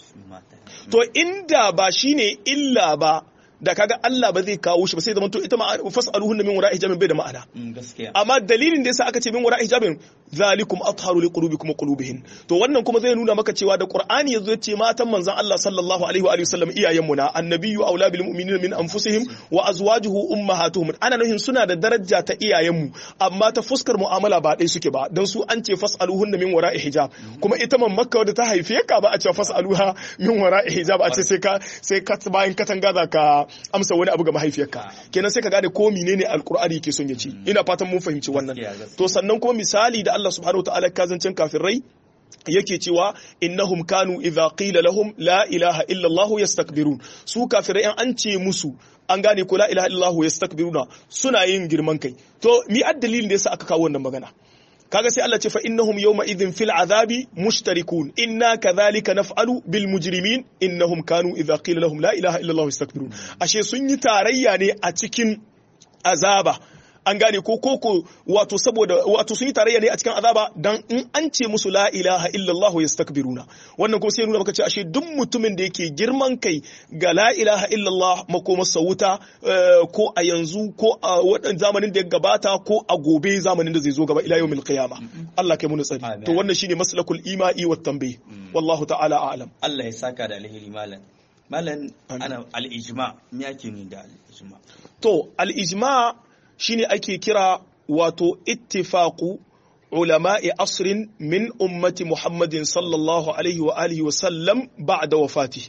to inda ba shine illa ba da kaga Allah ba zai kawo shi ba sai zaman to ita ma fasaluhunna min wara'i hijabin bai da ma'ana amma dalilin da yasa aka ce min wara'i hijabin zalikum atharu liqulubikum wa qulubihin to wannan kuma zai nuna maka cewa da Qur'ani yazo ya ce matan manzon Allah sallallahu alaihi wa alihi wasallam iyayen mu na annabiyyu aula bil mu'minina min anfusihim wa azwajuhu ummahatuhum ana nuhin suna da daraja ta iyayen mu amma ta fuskar mu'amala ba dai suke ba dan su an ce fasaluhunna min wara'i hijab kuma ita man Makka da ta haife ka ba a ce fasaluha min wara'i hijab a ce sai ka sai ka bayan katanga za ka amsa wani abu ga mahaifiyarka kenan sai ka gane ko menene alqur'ani yake son ya ce ina fatan mun fahimci wannan to sannan kuma misali da Allah subhanahu wataala kazancin kafirai yake cewa innahum kanu idza qila lahum la ilaha illa Allah yastakbirun su kafirai an ce musu an gane ko la ilaha illa Allah yastakbiruna suna yin girman kai to mi addalilin da yasa aka kawo wannan magana kaga sai Allah ce fa innahum yawma idhin fil azabi mushtarikun inna kadhalika naf'alu bil mujrimin innahum kanu idha qila lahum la ilaha illa Allah yastakbirun ashe sun yi tarayya ne a cikin azaba an gane ko koko wato saboda wato sun yi tarayya ne a cikin azaba dan in an ce musu la ilaha illallah yastakbiruna wannan kuma sai nuna maka ce ashe duk mutumin da yake girman kai ga la ilaha illallah makomar sauta ko a yanzu ko a wadan zamanin da ya gabata ko a gobe zamanin da zai zo gaba ila yawmil qiyama Allah kai mu tsari to wannan shine maslakul imai wat tanbih wallahu ta'ala a'lam Allah ya saka da alheri malam malam ana al ijma me yake ni da al ijma to al ijma shine ake kira wato ittifaqu ulama'i asrin min ummati Muhammadin sallallahu alaihi wa alihi wa sallam ba'da wafati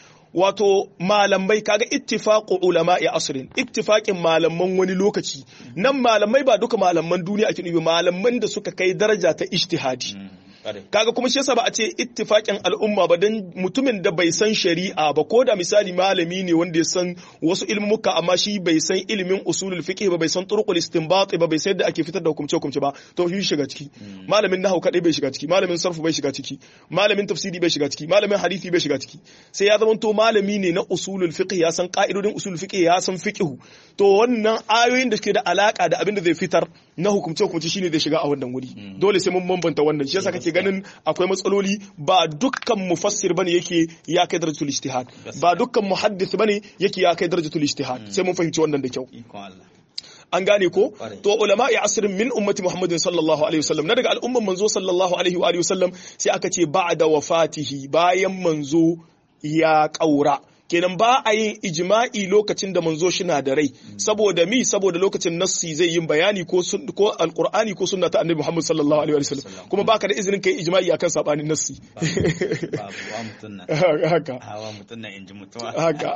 wato malamai kaga ittifaqu ulama'i asrin ittifaqin malaman wani lokaci nan malamai ba duka malaman duniya ake nufi malaman da suka kai daraja ta ijtihadi kaga kuma shi yasa ba a ce ittifaqin al'umma ba dan mutumin da bai san shari'a ba ko da misali malami ne wanda ya san wasu ilmuka amma shi bai san ilimin usulul fiqh ba bai san turuqul istinbat ba bai san yadda ake fitar da hukumce hukumce ba to shi shiga ciki malamin nahwu kadai bai shiga ciki malamin sarfu bai shiga ciki malamin tafsiri bai shiga ciki malamin hadisi bai shiga ciki sai ya zama to malami ne na usulul fiqh ya san ka'idodin usulul fiqh ya san fiqh to wannan ayoyin da suke da alaka da abin da zai fitar na hukumce hukumce shine zai shiga a wannan wuri dole sai mun bambanta wannan shi yasa kake ganin akwai matsaloli ba dukkan mufassir bane yake ya kai darajatul ijtihad ba dukkan muhaddis bane yake ya kai darajatul ijtihad sai mun fahimci wannan da kyau an gane ko to ulama'i asrin min ummati muhammadin sallallahu alaihi wasallam na daga al'umman manzo sallallahu alaihi wa alihi wasallam sai aka ce ba'da wafatihi bayan manzo ya kaura kenan ba a yin ijma'i lokacin da manzo shi na da rai saboda mi saboda lokacin nassi zai yin bayani ko ko alqur'ani ko sunna ta annabi Muhammad sallallahu alaihi wasallam kuma baka da izinin kai ijma'i akan sabanin nassi babu wa mutunna haka hawa mutunna inji mutuwa haka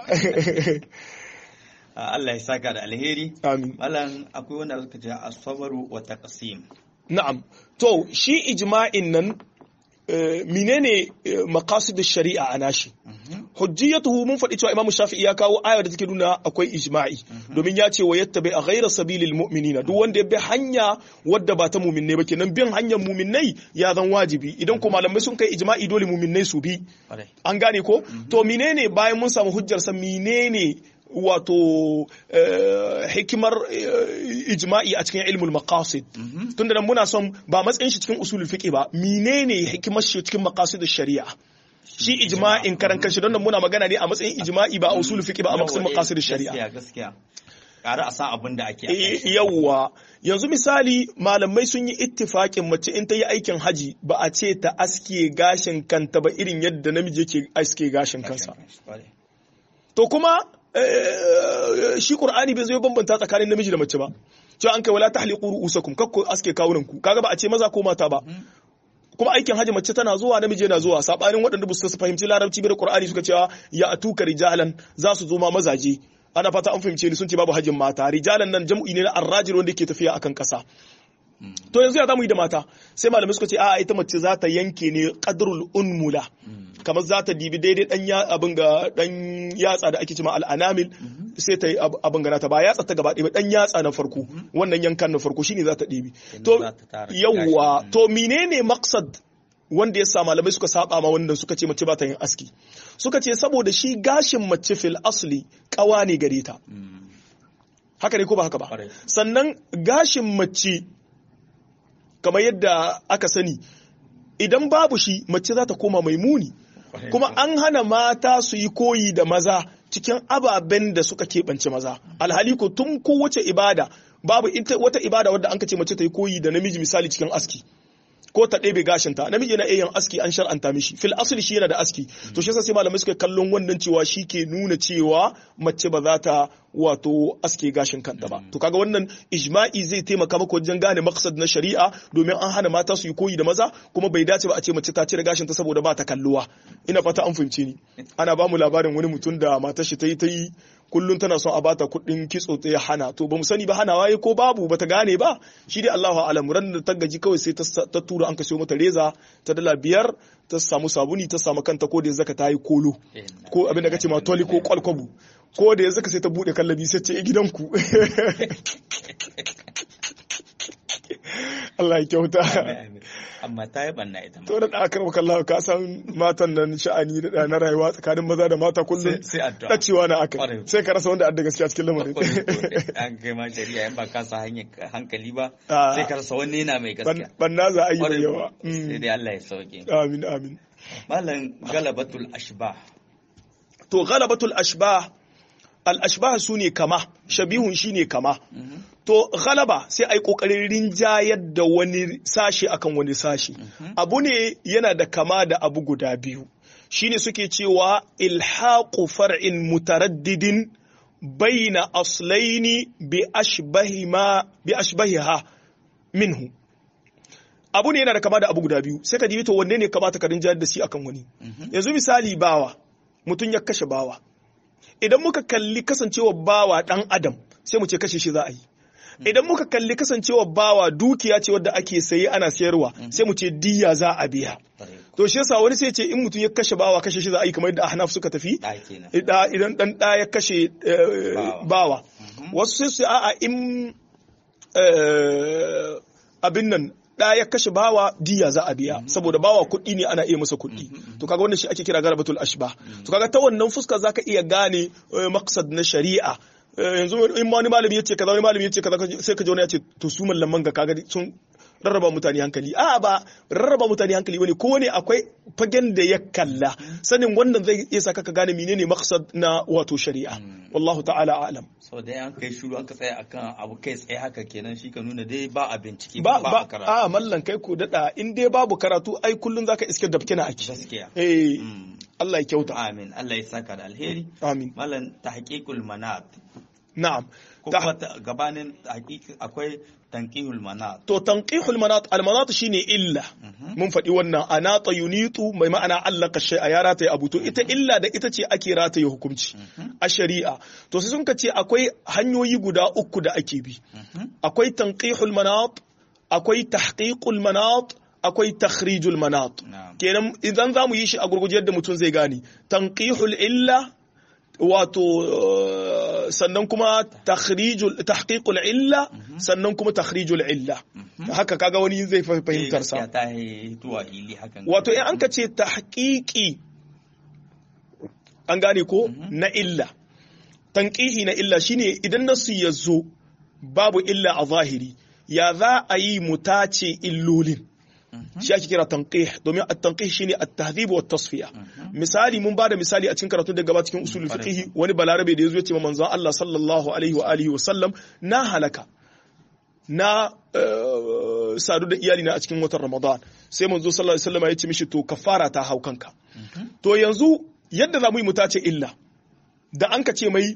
Allah ya saka da alheri amin malam akwai wanda suka ce as-sabru wa taqsim na'am to shi ijma'in nan menene maqasid shari'a a nashi hujjiyatuhu mun faɗi cewa Imam Shafi'i ya kawo ayar da take nuna akwai ijma'i domin ya ce wa yattabi a ghayra sabilil mu'minina duk wanda ya bi hanya wadda ba ta mu'minnai ba kenan bin hanyar mu'minnai ya zan wajibi idan ko malamai sun kai ijma'i dole mu'minnai su bi an gane ko to menene bayan mun samu hujjar sa menene wato hikimar ijma'i a cikin ilmul maqasid tunda nan muna son ba matsayin shi cikin usulul fiqh ba menene hikimar shi cikin maqasid shari'a shi ijma'in karan kanshi don nan muna magana ne a matsayin ijma'i ba a usulul fiqh ba a matsayin maqasid shari'a gaskiya gaskiya ƙara a san abin da ake yawwa yanzu misali malamai sun yi ittifaƙin mace in ta yi aikin haji ba a ce ta aske gashin kanta ba irin yadda namiji yake aske gashin kansa to kuma shi Qur'ani bai zo bambanta tsakanin namiji da mace ba cewa an kai wala tahliqu ru'usakum kakku aske kawunan ku kaga ba a ce maza ko mata ba kuma aikin haji mace tana zuwa namiji yana zuwa sabanin waɗanda ba su fahimci larabci ba da Qur'ani suka cewa ya atuka rijalan za su zo ma mazaje ana fata an fahimce ni sun ce babu hajin mata rijalan nan jam'i ne na arrajil wanda yake tafiya akan kasa to yanzu ya zamu yi da mata sai malamai suka ce a ita mace za ta yanke ne qadrul unmula kamar za ta dibi daidai dan ya abin ga dan yatsa da ake cewa al'anamil sai ta yi abin ga ta ba yatsa ta gaba ɗaya dan yatsa na farko wannan yankan na farko shine za ta dibi to yawwa to menene maqsad wanda ya sa malamai suka saba ma wanda suka ce mace ba ta yin aski suka ce saboda shi gashin mace fil asli kawa ne gare ta haka ne ko ba haka ba sannan gashin mace kamar yadda aka sani idan babu shi mace za ta koma mai muni kuma an hana mata su yi koyi da maza cikin ababen da suka keɓance maza alhali ko tun kowace ibada babu wata ibada wadda an ka ce mace ta yi koyi da namiji misali cikin aski ko ta ɗebe gashinta namiji yana iya yin aski an shar'anta mishi fil asli shi yana da aski to shi yasa sai malamai suka kallon wannan cewa shi ke nuna cewa mace ba za ta wato aske gashin kanta ba to kaga wannan ijma'i zai taimaka maka wajen gane maqsad na shari'a domin an hana mata su yi koyi da maza kuma bai dace ba a ce mace ta cire gashinta saboda ba ta kalluwa ina fata an fahimce ni ana ba mu labarin wani mutum da matar shi ta yi ta yi kullum tana son a bata kuɗin kitso ta ya hana to ba mu sani ba hana waye ko babu bata gane ba shi dai Allahu a'lam ran da ta gaji kawai sai ta tura an kashe mata reza ta dala biyar ta samu sabuni ta samu kanta ko da yanzu ka tayi kolo ko abin da kace ma toli ko kwalkwabu ko da yanzu ka sai ta bude kallabi sai ce gidanku Allah ya kyauta amma ta yi banna ita ma to da aka maka Allah ka san matan nan sha'ani da na rayuwa tsakanin maza da mata kullum dacewa na aka sai ka rasa wanda adda gaskiya cikin lamarin an kai ma shari'a in ba ka sa hanyar hankali ba sai ka rasa wanne yana mai gaskiya banna za a yi da yawa sai dai Allah ya sauke amin amin malam galabatul ashbah to galabatul ashbah al-ashbah sune kama shabihun shine kama to galaba sai ai kokarin rinjayar da wani sashi akan wani sashi abu ne yana da kama da abu guda biyu shine suke cewa ilhaqu far'in mutaraddidin baina aslaini bi ashbahima bi ashbahiha minhu abu ne yana da kama da abu guda biyu sai ka dibi to wanne ne kamata ka rinjayar da shi akan wani yanzu misali bawa mutun ya kashe bawa idan muka kalli kasancewa bawa dan adam sai mu ce kashe shi za a yi idan muka kalli kasancewa bawa dukiya ce wadda ake saye ana sayarwa sai mu ce diya za a biya to shi yasa wani sai ce in mutum ya kashe bawa kashe shi za a yi kamar yadda ahnaf suka tafi idan dan da ya kashe bawa wasu sai su a'a in abin nan da ya kashe bawa diya za a biya saboda bawa kuɗi ne ana iya masa kuɗi to kaga wannan shi ake kira garabatul ashbah to kaga ta wannan fuska zaka iya gane maqsad na shari'a yanzu in ma wani malami yace kaza wani malami yace kaza sai ka ji wani yace to su mallaman ga kaga sun rarraba mutane hankali a ba rarraba mutane hankali wani ko ne akwai fagen da ya kalla sanin wannan zai iya saka ka gane menene maqsad na wato shari'a wallahu ta'ala a'lam. So da an kai shuru an ka tsaya akan abu kai tsaye haka kenan shi ka nuna dai ba a bincike ba ba a karatu. A mallan kai ko dada in dai babu karatu ai kullun zaka iske da kina aki. Gaskiya. Eh Allah ya kyauta. Amin. Allah ya saka da alheri. Amin. Mallan tahqiqul manat. Na'am. Kuma gabanin tahqiq akwai tanqihul manat. To tanqihul manat al manat shine illa. Mun faɗi wannan anata yunitu mai ma'ana allaka shay'a ya rataye abu to ita illa da ita ce ake rataye hukunci a shari'a. To sai sun ce akwai hanyoyi guda uku da ake bi. Akwai tanqihul manat, akwai tahqiqul manat, akwai takhrijul manat. Kenan idan zamu yi shi a gurguje yadda mutum zai gane tanqihul illa wato sannan kuma takhrijul tahqiqul illa sannan kuma takhrijul illa haka kaga wani zai fahimtar sa wato in an ka ce tahqiqi an gane ko na illa tanqihi na illa shine idan nasu yazo babu illa a zahiri ya za a yi mutace illolin shi ake kira tanqih domin at-tanqih shine at-tahdhib wa at-tasfiya misali mun bada misali a cikin karatu da gaba cikin usulul fiqh wani balarabe da yazo ya ce manzon Allah sallallahu alaihi wa alihi wa sallam na halaka na sadu da iyali na a cikin watan Ramadan sai manzo sallallahu alaihi wasallam ya ce mishi to kafara ta hau kanka to yanzu yadda za mu yi mutace illa da an ka ce mai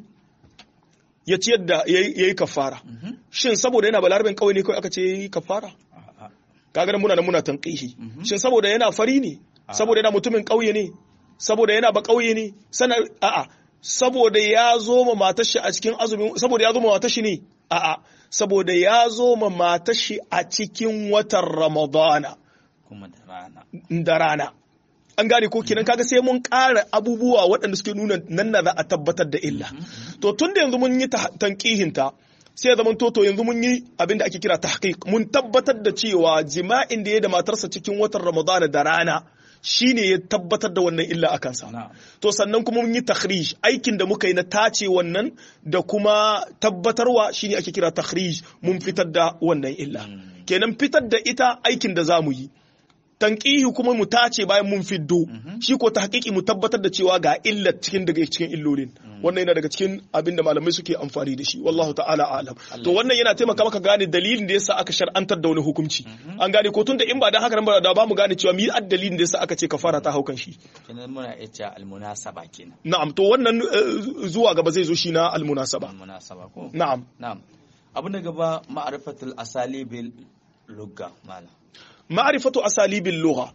ya ci yadda yayi kafara shin saboda yana balarabin kawai ne kai aka ce yayi kafara kaga muna nan muna tanqihi shin saboda yana fari ne saboda yana mutumin kauye ne saboda yana ba kauye ne sanar a'a saboda ya zo ma matar shi a cikin azumin saboda ya zo ma matar shi ne a'a saboda ya zo ma matar shi a cikin watan Ramadana kuma da rana da rana an gane ko kenan kaga sai mun ƙara abubuwa waɗanda suke nuna nan na za a tabbatar da illa to tunda yanzu mun yi tanqihinta sai ya zaman toto yanzu mun yi abin da ake kira tahqiq mun tabbatar da cewa jima'in da ya da matarsa cikin watan Ramadana da rana shine ya tabbatar da wannan illa a kansa to sannan kuma mun yi takhrij aikin da muka yi na tace wannan da kuma tabbatarwa shine ake kira takhrij mun fitar da wannan illa kenan fitar da ita aikin da zamu yi tanqihi kuma mu tace bayan mun fiddo shi ko tahqiqi mu tabbatar da cewa ga illa cikin daga cikin illolin wannan yana daga cikin abinda malamai suke amfani da shi wallahu ta'ala alam to wannan yana taimaka maka gane dalilin da yasa aka shar'antar da wani hukunci an gane ko tunda in ba dan haka ba da ba mu gane cewa mi ad dalilin da yasa aka ce kafara ta haukan shi kenan muna iya al munasaba kenan na'am to wannan zuwa gaba zai zo shi na al munasaba al munasaba ko na'am na'am abu na gaba ma'rifatul asalibil lugha malam ma'rifatu asalibil lugha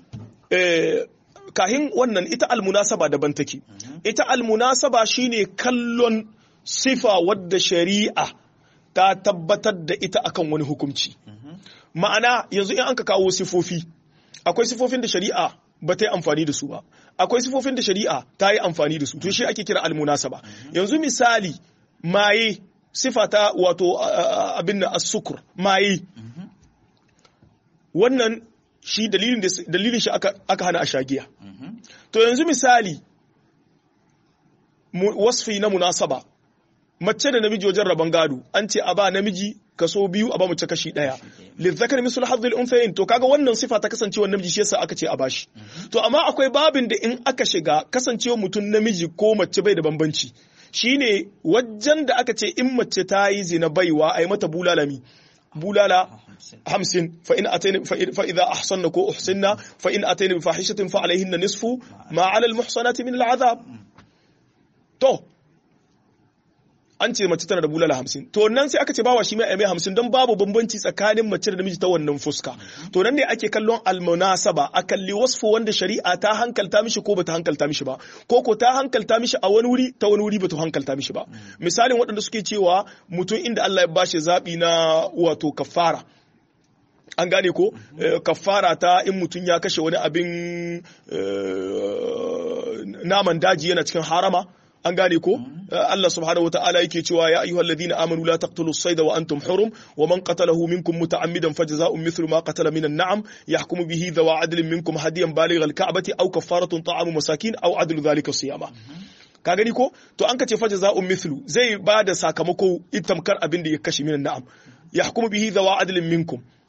eh kahin wannan ita almunasaba daban take ita almunasaba shine kallon sifa wadda shari'a ta tabbatar da ita akan wani hukunci ma'ana yanzu in an ka kawo sifofi akwai sifofin da shari'a ba ta yi amfani da su ba akwai sifofin da shari'a ta yi amfani da su to shi ake kira almunasaba yanzu misali maye sifa ta wato abin da as-sukr maye wannan shi dalilin da dalilin shi aka aka hana a shagiya to yanzu misali wasfi na munasaba mace da namiji wajen rabon gado an ce a ba namiji kaso biyu a ba mace kashi daya lizzakar misal hadhil unthayn to kaga wannan sifa ta kasancewa namiji shi yasa aka ce a bashi to amma akwai babin da in aka shiga kasancewa mutum namiji ko mace bai da bambanci shine wajen da aka ce in mace ta yi zina baiwa ai mata bulalami bulala hamsin fa in atayna fa idha ahsanna ko uhsinna fa in atayna bi fahishatin fa alayhinna nisfu ma ala al muhsanati min al azab to an ce mace tana da bulala hamsin to nan sai aka ce bawa shi mai mai hamsin don babu bambanci tsakanin mace da namiji ta wannan fuska to nan ne ake kallon almunasaba a kalli wasfu wanda shari'a ta hankalta mishi ko bata hankalta mishi ba ko ko ta hankalta mishi a wani wuri ta wani wuri bata hankalta mishi ba misalin waɗanda suke cewa mutum inda Allah ya bashi zabi na wato kafara an gane ko kafara ta in mutum ya kashe wani abin naman daji yana cikin harama an gane ko Allah subhanahu wataala yake cewa ya ayyuhal ladina amanu la taqtulu as-sayda wa antum hurum wa man qatalahu minkum muta'ammidan fajza'un mithlu ma qatala min an-na'am yahkumu bihi dhawa 'adlin minkum hadiyan baligh al-ka'bati aw kaffaratun ta'amu masakin aw 'adlu dhalika siyama ka gani ko to an kace fajza'un mithlu zai bada sakamako itamkar abin da ya kashe min an-na'am yahkumu bihi dhawa 'adlin minkum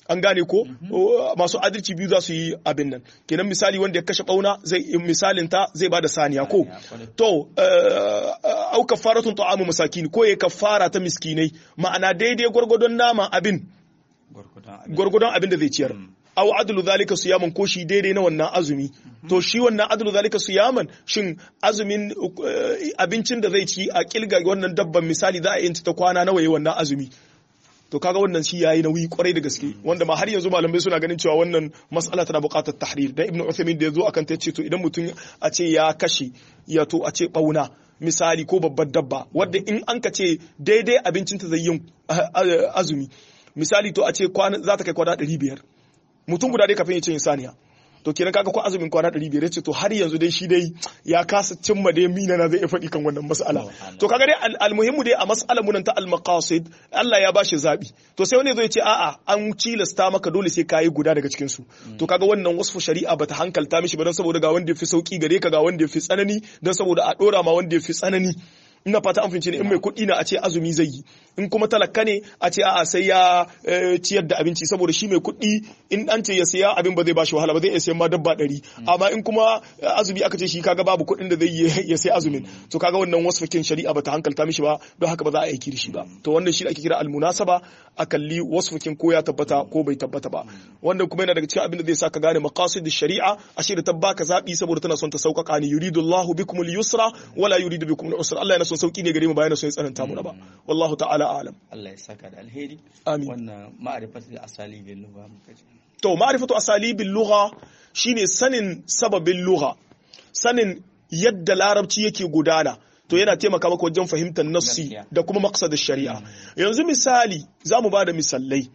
an gane ko masu adalci biyu za su yi abin nan kenan misali wanda ya kashe bauna zai misalin ta zai bada saniya ko to au kafaratun ta'amu masakin ko ya kafara ta miskinai ma'ana daidai gurgudun nama abin gurgudun abin da zai ciyar aw adlu zalika siyaman ko shi daidai na wannan azumi to shi wannan adlu zalika siyaman shin azumin abincin da zai ci a kilga wannan dabban misali za a yi ta kwana nawa yayin wannan azumi to kaga wannan shi yayi nauyi kwarai da gaske wanda ma har yanzu malamai suna ganin cewa wannan mas'ala tana buƙatar tahrir dan ibnu Uthaymeen da yazo akan ta ce to idan mutum a ce ya kashe ya to a ce bauna misali ko babbar dabba wanda in an ka ce daidai abincin ta zai yin azumi misali to a ce kwana za ta kai kwana ɗari biyar mutum guda dai kafin ya ce saniya to kenan kaga ko azumin kwana ɗari biyar ce to har yanzu dai shi dai ya kasa cimma dai mina na zai faɗi kan wannan mas'ala to kaga dai almuhimmu dai a mas'alar mun ta al-maqasid Allah ya bashi zabi to sai wani zai ce a'a an cilasta maka dole sai kayi guda daga cikin su to kaga wannan wasfu shari'a bata hankalta mishi ba dan saboda ga wanda yafi sauki gare ka ga wanda yafi tsanani dan saboda a dora ma wanda yafi tsanani ina fata an fince ne in mai kuɗi na a ce azumi zai yi in kuma talaka ne a ce a'a sai ya ciyar da abinci saboda shi mai kuɗi in an ce ya siya abin ba zai bashi wahala ba zai iya siyan ma dabba ɗari amma in kuma azumi aka ce shi kaga babu kuɗin da zai ya sai azumin to kaga wannan wasfakin shari'a bata hankalta mishi ba don haka ba za a aiki da shi ba to wannan shi ake kira almunasaba a kalli wasfakin ko ya tabbata ko bai tabbata ba wannan kuma yana daga cikin abin da zai sa ka gane maqasid shari'a ashe da tabbaka zabi saboda tana son ta sauƙaƙa ni yuridu Allahu bikumul yusra wala yuridu bikumul usra Allah yana son sauki ne gare mu bayan son tsananta mu ba wallahu ta'ala alam Allah ya saka da alheri amin wannan ma'rifatu asalibil lugha muka ji to ma'rifatu asalibil lugha shine sanin sababin lugha sanin yadda larabci yake gudana to yana taimaka maka wajen fahimtar nassi da kuma maqsadin shari'a yanzu misali zamu bada misalai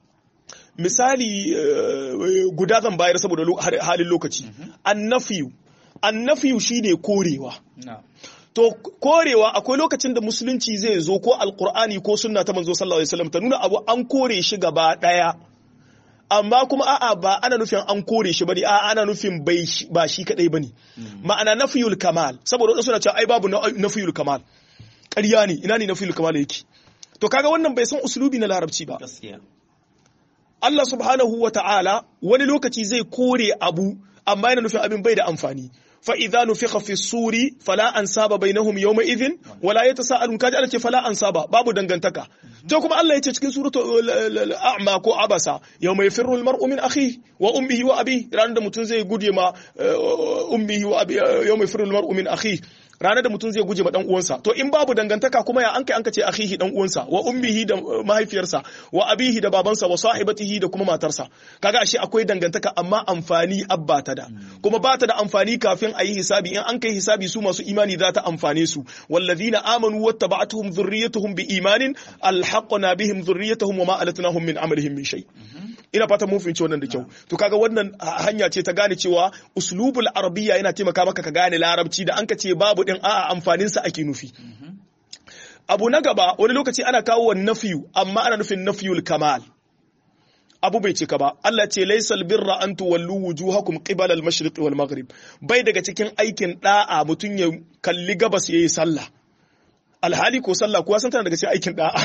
misali guda zan bayar saboda halin lokaci annafiyu annafiyu shine korewa to korewa akwai lokacin da musulunci zai zo ko alkur'ani ko sunna ta manzo sallallahu alaihi wasallam ta nuna abu an kore shi gaba daya amma kuma a'a ba ana nufin an kore shi bane a'a ana nufin bai ba shi kadai bane ma'ana nafiyul kamal saboda wasu suna cewa ai babu nafiyul kamal ƙarya ne ina ne nafiyul kamal yake to kaga wannan bai san uslubi na larabci ba Allah subhanahu wata'ala wani lokaci zai kore abu amma yana nufin abin bai da amfani فإذا نفخ في الصور فلا أنساب بينهم يومئذ ولا يتساءلون kaji ana ce fala ansaba babu dangantaka to kuma Allah ya ce cikin suratul a'ma ko abasa yawma yafirru almar'u min akhihi wa ummihi wa abihi ranar da mutum zai guje ma ummihi wa abi yawma yafirru almar'u min akhihi ranar da mutum zai guje ma dan uwansa to in babu dangantaka kuma ya an kai an ka ce akhihi dan uwansa wa ummihi da mahaifiyarsa wa abihi da babansa wa sahibatihi da kuma matarsa kaga ashe akwai dangantaka amma amfani abba ta da kuma ba ta da amfani kafin ayi hisabi in an kai hisabi su masu imani za ta amfane su wallazina amanu wattaba'atuhum dhurriyyatuhum biimanin alhaqna bihim dhurriyyatuhum wama alatnahum min amalihim min shay ina fata mun fahimci wannan da kyau to kaga wannan hanya ce ta gane cewa uslubul arabiyya yana taimaka maka ka gane larabci da an ka ce babu din a'a amfanin sa ake nufi abu na gaba wani lokaci ana kawo wa nafiyu amma ana nufin nafiyul kamal abu bai cika ba Allah ce laysal birra an tuwallu wujuhakum qibala al-mashriq wal maghrib bai daga cikin aikin da'a mutun ya kalli gabas yayi sallah alhali ko sallah kuwa san tana daga cikin aikin da'a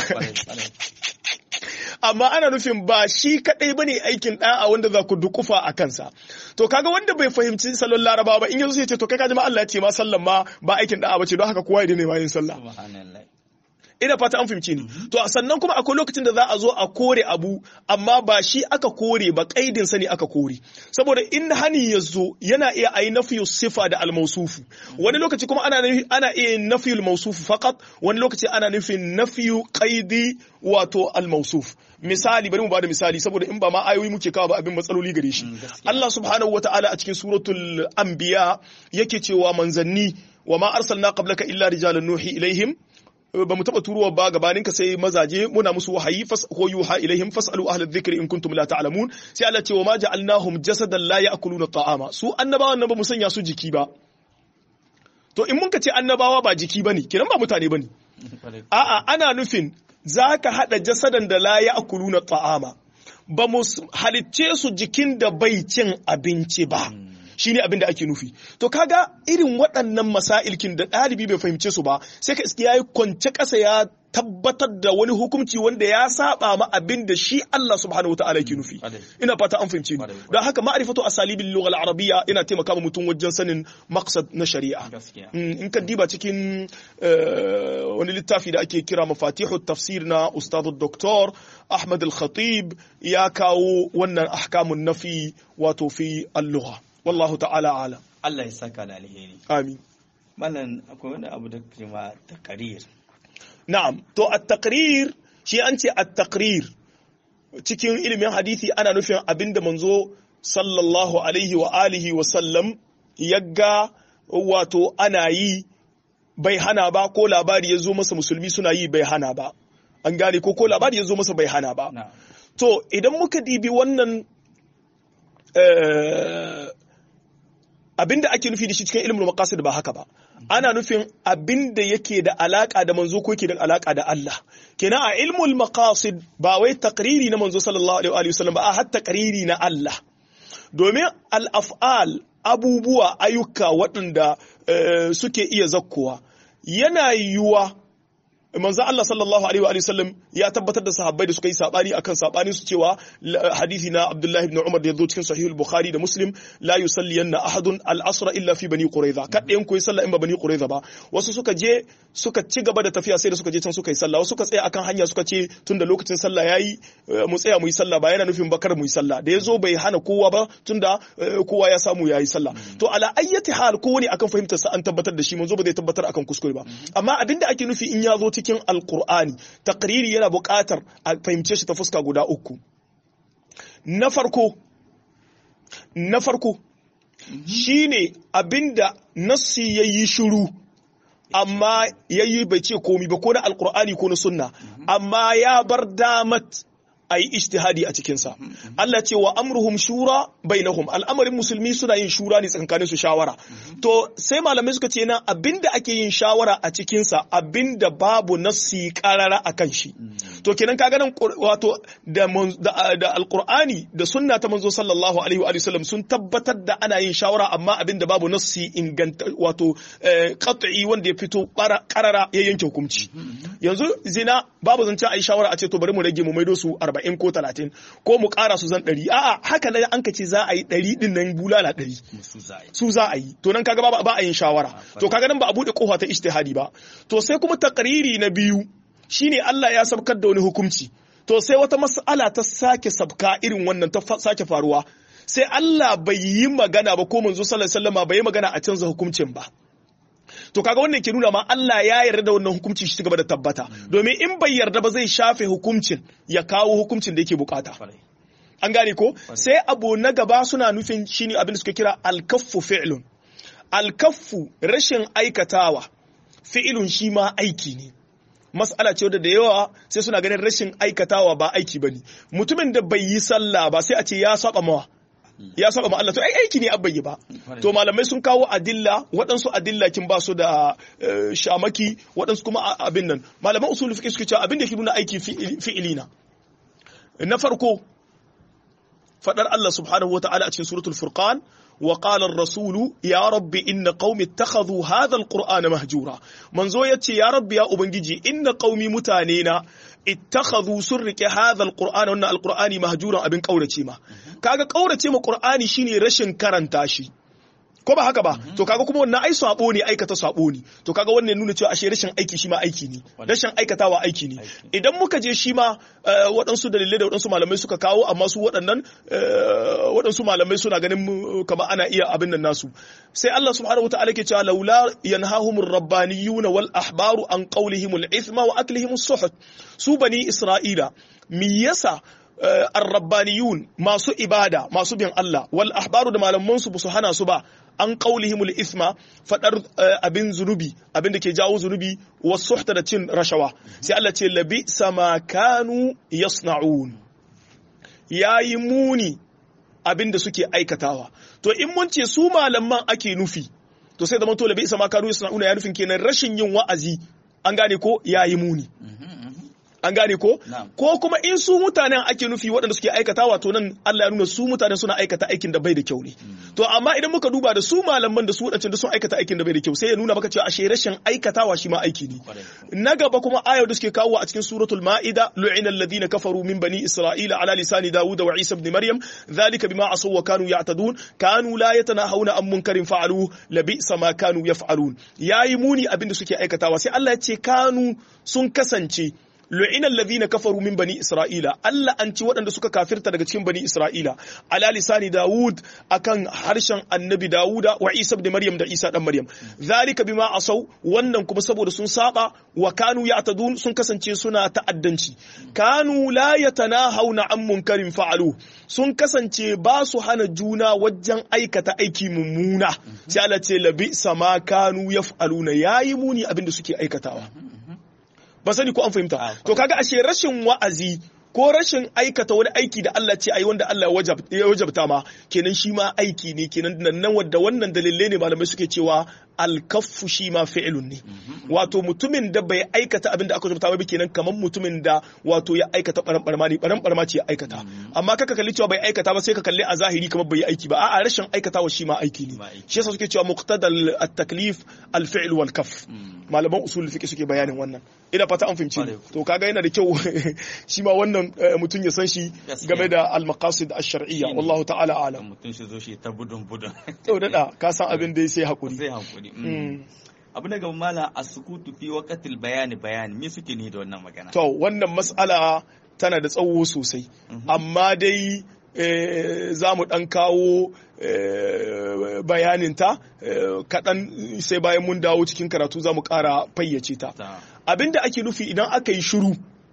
amma ana nufin ba shi kadai bane aikin da'a wanda za ku dukufa a kansa to kaga wanda bai fahimci salon laraba ba in yazo sai ya ce to kai kaji ma Allah ya ce ma sallan ma ba aikin da'a bace don haka kowa ya dane ma yin sallah ina fata an fahimci ni to sannan kuma akwai lokacin da za a zo a kore abu amma ba shi aka kore ba kaidin sa ne aka kore saboda in hani ya zo yana iya ayi nafiyu sifa da almausufu wani lokaci kuma ana ana iya nafiyul mausufu faqat wani lokaci ana nufin nafiyu qaidi wato almausuf misali bari mu bada misali saboda in ba ma ayoyi muke kawo ba abin matsaloli gare shi Allah subhanahu wataala a cikin suratul anbiya yake cewa manzanni wa ma arsalna qablaka illa rijalan nuhi ilaihim ba mu taba turuwa ba gabaninka sai mazaje muna musu wahayi fas ko yuha ilaihim fasalu ahla dhikri in kuntum la ta'lamun sai Allah ce wa ma ja'alnahum jasadan la ya'kuluna ta'ama su annabawan nan ba mu sanya su jiki ba to in mun ka ce annabawa ba jiki bane kiran ba mutane bane a'a ana nufin zaka hada jasadan da la ya'kuluna ta'ama ba mu halicce su jikin da bai cin abinci ba shine abin da ake nufi to kaga irin waɗannan masailkin da ɗalibi bai fahimce su ba sai ka iske yayi kwance ƙasa ya tabbatar da wani hukunci wanda ya saba ma abin da shi Allah subhanahu wataala yake nufi ina fata an fahimce ni don haka ma'rifatu asalibil lugha al-arabiyya yana taimaka ma mutum wajen sanin maqsad na shari'a in ka diba cikin wani littafi da ake kira mafatihu tafsir na ustad doktor Ahmad al-Khatib ya kawo wannan ahkamun nafi wato fi al-lugha wallahu ta'ala alam Allah ya saka da alheri amin malan akwai wani abu da kuma taqrir na'am to at-taqrir shi an ce at-taqrir cikin ilimin hadisi ana nufin abinda manzo sallallahu alaihi wa alihi wa sallam yagga wato ana yi bai hana ba ko labari ya zo masa musulmi suna yi bai hana ba an gane ko ko labari ya zo masa bai hana ba to idan muka dibi wannan abinda ake nufi da shi cikin ilmul maqasid ba haka ba ana nufin abinda yake da alaka da manzo ko yake da alaka da Allah kenan a ilmul maqasid ba wai taqriri na manzo sallallahu alaihi wa sallam ba a hatta taqriri na Allah domin al-af'al abubuwa ayyuka waɗanda suke iya zakkuwa yana yiwuwa manzo Allah sallallahu alaihi wa sallam ya tabbatar da sahabbai da suka yi sabani akan sabani su cewa hadisi na Abdullah ibn Umar da yazo cikin sahih al-Bukhari da Muslim la yusalliyanna ahadun al-asr illa fi bani Qurayza kada yan koyi sallah in ba bani Qurayza ba wasu suka je suka ci gaba da tafiya sai da suka je can suka yi sallah wasu suka tsaya akan hanya suka ce tunda lokacin sallah yayi mu tsaya mu yi sallah ba yana nufin bakar mu yi sallah da yazo bai hana kowa ba tunda kowa ya samu yayi sallah to ala ayyati hal kowani akan fahimtar sa an tabbatar da shi manzo ba zai tabbatar akan kuskure ba amma abinda ake nufi in yazo cikin alqur'ani taqriri yana buƙatar a fahimce shi ta fuska guda uku na farko na farko shine abinda nassi yayi shiru amma yayi bai ce komai ba ko na alqur'ani ko na sunna amma ya bar damat a yi ijtihadi a cikinsa. Allah ce wa amruhum shura bainahum al'amarin musulmi suna yin shura ne tsakankanin su shawara. To sai malamai suka ce nan abinda ake yin shawara a cikinsa abinda babu nassi karara akan shi. To kenan kaga nan wato da da alqur'ani da sunna ta manzo sallallahu alaihi wa sallam sun tabbatar da ana yin shawara amma abinda babu nassi inganta wato qat'i wanda ya fito karara ya yanke hukunci. Yanzu zina babu zancen ayi shawara a ce to bari mu rage mu maido su arba'in ko talatin ko mu ƙara su zan ɗari a'a haka nan an kace za a yi ɗari ɗin nan bulala ɗari su za a yi to nan kaga ba a yin shawara to kaga nan ba a buɗe ƙofa ta ijtihadi ba to sai kuma takriri na biyu shine Allah ya sabkar da wani hukunci to sai wata mas'ala ta sake sabka irin wannan ta sake faruwa sai Allah bai yi magana ba ko manzo sallallahu alaihi wasallam bai yi magana a canza hukuncin ba to kaga wannan ke nuna ma Allah ya yarda da wannan hukunci shi gaba da tabbata domin in bai yarda ba zai shafe hukuncin ya kawo hukuncin da yake bukata an gane ko sai abu na gaba suna nufin shine abin da suka kira al-kaffu fi'lun al-kaffu rashin aikatawa fi'lun shi ma aiki ne mas'ala ce da yawa sai suna ganin rashin aikatawa ba aiki bane mutumin da bai yi sallah ba sai a ce ya saba mawa ya saba ma Allah to ai aiki ne abbayi ba to malamai sun kawo adilla waɗansu adilla kin ba su da shamaki waɗansu kuma abin nan malaman usul fiqh suke cewa abin da yake nuna aiki fi'ilina na farko fadar Allah subhanahu wataala a cikin suratul furqan wa qala ar-rasulu ya rabbi inna qaumi ittakhadhu hadha al-qur'ana mahjura manzo yace ya rabbi ya ubangiji inna qaumi mutane na ittakhadhu surrike hadha al-qur'ana wannan al-qur'ani mahjuran abin kaurace ma kaga kaurace ma qur'ani shine rashin karanta shi ko ba haka ba to kaga kuma wannan ai sabo ne aikata sabo ne to kaga wannan nuna cewa ashe rashin aiki shi ma aiki ne rashin aikatawa aiki ne idan muka je shi ma waɗansu dalilai da waɗansu malamai suka kawo amma su waɗannan waɗansu malamai suna ganin kamar ana iya abin nan nasu sai Allah subhanahu wataala ke cewa laula yanhahumur rabbaniyuna wal ahbaru an qawlihimul ithma wa aklihimus suhut su bani isra'ila me yasa ar-rabbaniyun masu ibada masu bin Allah wal ahbaru da malaman su su hana su ba an qaulihimul isma fadar abin zunubi abin da ke jawo zunubi wasuhta da cin rashawa sai Allah ce labi sama kanu yasna'un yayi muni abin da suke aikatawa to in mun ce su malaman ake nufi to sai da mun to labi sama kanu yasna'un ya nufin kenan rashin yin wa'azi an gane ko yayi muni an gane ko ko kuma in su mutanen ake nufi waɗanda suke aikatawa to nan Allah ya nuna su mutanen suna aikata aikin da bai da kyau ne to amma idan muka duba da su malaman da su waɗancan da sun aikata aikin da bai da kyau sai ya nuna maka cewa ashe rashin aikatawa shi ma aiki ne na gaba kuma ayar da suke kawo a cikin suratul ma'ida lu'ina alladhina kafaru min bani isra'ila ala lisani dawud wa isa ibn maryam dhalika bima asaw wa kanu ya'tadun kanu la yatanahawna an munkarin fa'alu labisa ma kanu yaf'alun yayi muni abinda suke aikatawa sai Allah ya ce kanu sun kasance lu'ina alladhina kafaru min bani isra'ila Allah an ci waɗanda suka kafirta daga cikin bani isra'ila ala lisani daud akan harshen annabi dauda wa isa ibn maryam da isa dan maryam zalika bima asaw wannan kuma saboda sun saba wa kanu ya'tadun sun kasance suna ta'addanci kanu la yatanahawna an munkarin fa'alu sun kasance ba su hana juna wajen aikata aiki mummuna sai Allah ce labi sama kanu yaf'aluna yayi muni abinda suke aikatawa ba sani ko an fahimta to kaga ashe rashin wa'azi ko rashin aikata wani aiki da Allah ce ai wanda Allah ya wajabta ma kenan shi ma aiki ne kenan nan wanda wannan dalilai ne malamai suke cewa alkaffu shi ma fi'lun ne wato mutumin da bai aikata abin da aka wajabta ba kenan kaman mutumin da wato ya aikata baran barma ne baran barma ce ya aikata amma kaka kalli cewa bai aikata ba sai ka kalli a zahiri kamar bai aiki ba a'a rashin aikatawa shi ma aiki ne shi yasa suke cewa muqtadal at-taklif al-fi'l wal kaff malaman usul fiqh suke bayanin wannan ina fata an fahimci to kaga yana da kyau shi ma wannan mutum ya san shi game da al-maqasid ash-shar'iyya wallahu ta'ala a'lam mutum shi zo shi ta budun budun to dada ka san abin da sai hakuri sai hakuri abu na gaba mala as-sukutu fi waqtil bayani bayani me suke ni da wannan magana to wannan mas'ala tana da tsawo sosai amma dai za mu ɗan kawo bayaninta kaɗan sai bayan mun dawo cikin karatu za mu ƙara fayyace ta abinda ake nufi idan aka yi shiru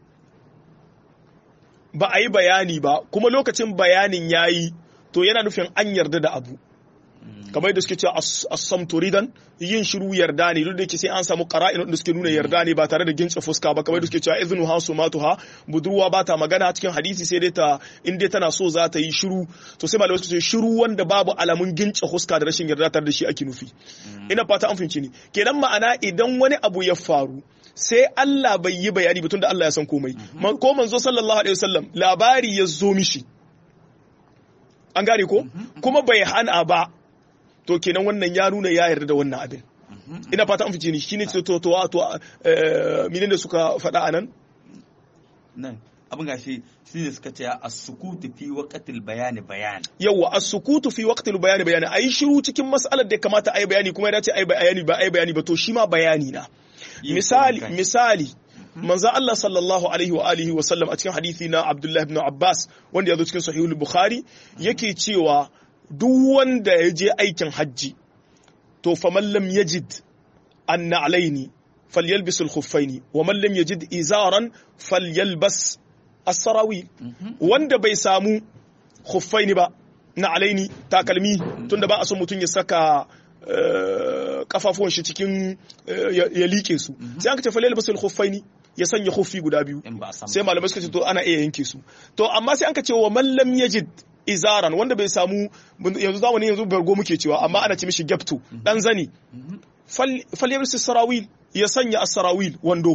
ba a yi bayani ba kuma lokacin bayanin ya yi to yana nufin an yarda da abu kamar yadda suke cewa as-samtu ridan yin shiru yarda ne duk da yake sai an samu qara'in da suke nuna yarda ne ba tare da gintsa fuska ba kamar yadda suke cewa iznu hasumatuha budurwa ba ta magana cikin hadisi sai dai ta in dai tana so za ta yi shiru to sai malamai suke ce shiru wanda babu alamun gintsa fuska da rashin yarda tare da shi ake nufi ina fata an fahimci ni kenan ma'ana idan wani abu ya faru sai Allah bai yi bayani ba tunda Allah ya san komai ko manzo sallallahu alaihi wasallam labari ya zo mishi an gane ko kuma bai hana ba to kenan wannan ya nuna ya yarda da wannan abin ina fata an fice ni shine to to to menene suka faɗa anan nan abin gashi shine suka ce as-sukutu fi waqtil bayani bayani yawa as-sukutu fi waqtil bayani bayani ayi shiru cikin mas'alar da kamata ayi bayani kuma ya dace ayi bayani ba ayi bayani ba to shi ma bayani na misali misali manzo Allah sallallahu alaihi wa alihi wa sallam a cikin hadisi na Abdullah ibn Abbas wanda ya zo cikin sahihul Bukhari yake cewa duk wanda ya je aikin hajji to fa man lam yajid an alaini falyalbis al-khuffaini wa man lam yajid izaran falyalbas as-sarawil wanda bai samu khuffaini ba na alaini takalmi tunda ba a son mutun ya saka kafafuwan shi cikin ya like su sai an ka ce falyalbis al-khuffaini ya sanya khuffi guda biyu sai malamai suka ce to ana iya yanke su to amma sai an ka ce wa man lam yajid izaran wanda bai samu yanzu zamani yanzu bargo muke cewa amma ana ce mishi gyapto dan zani falyabis sarawil ya sanya as-sarawil wando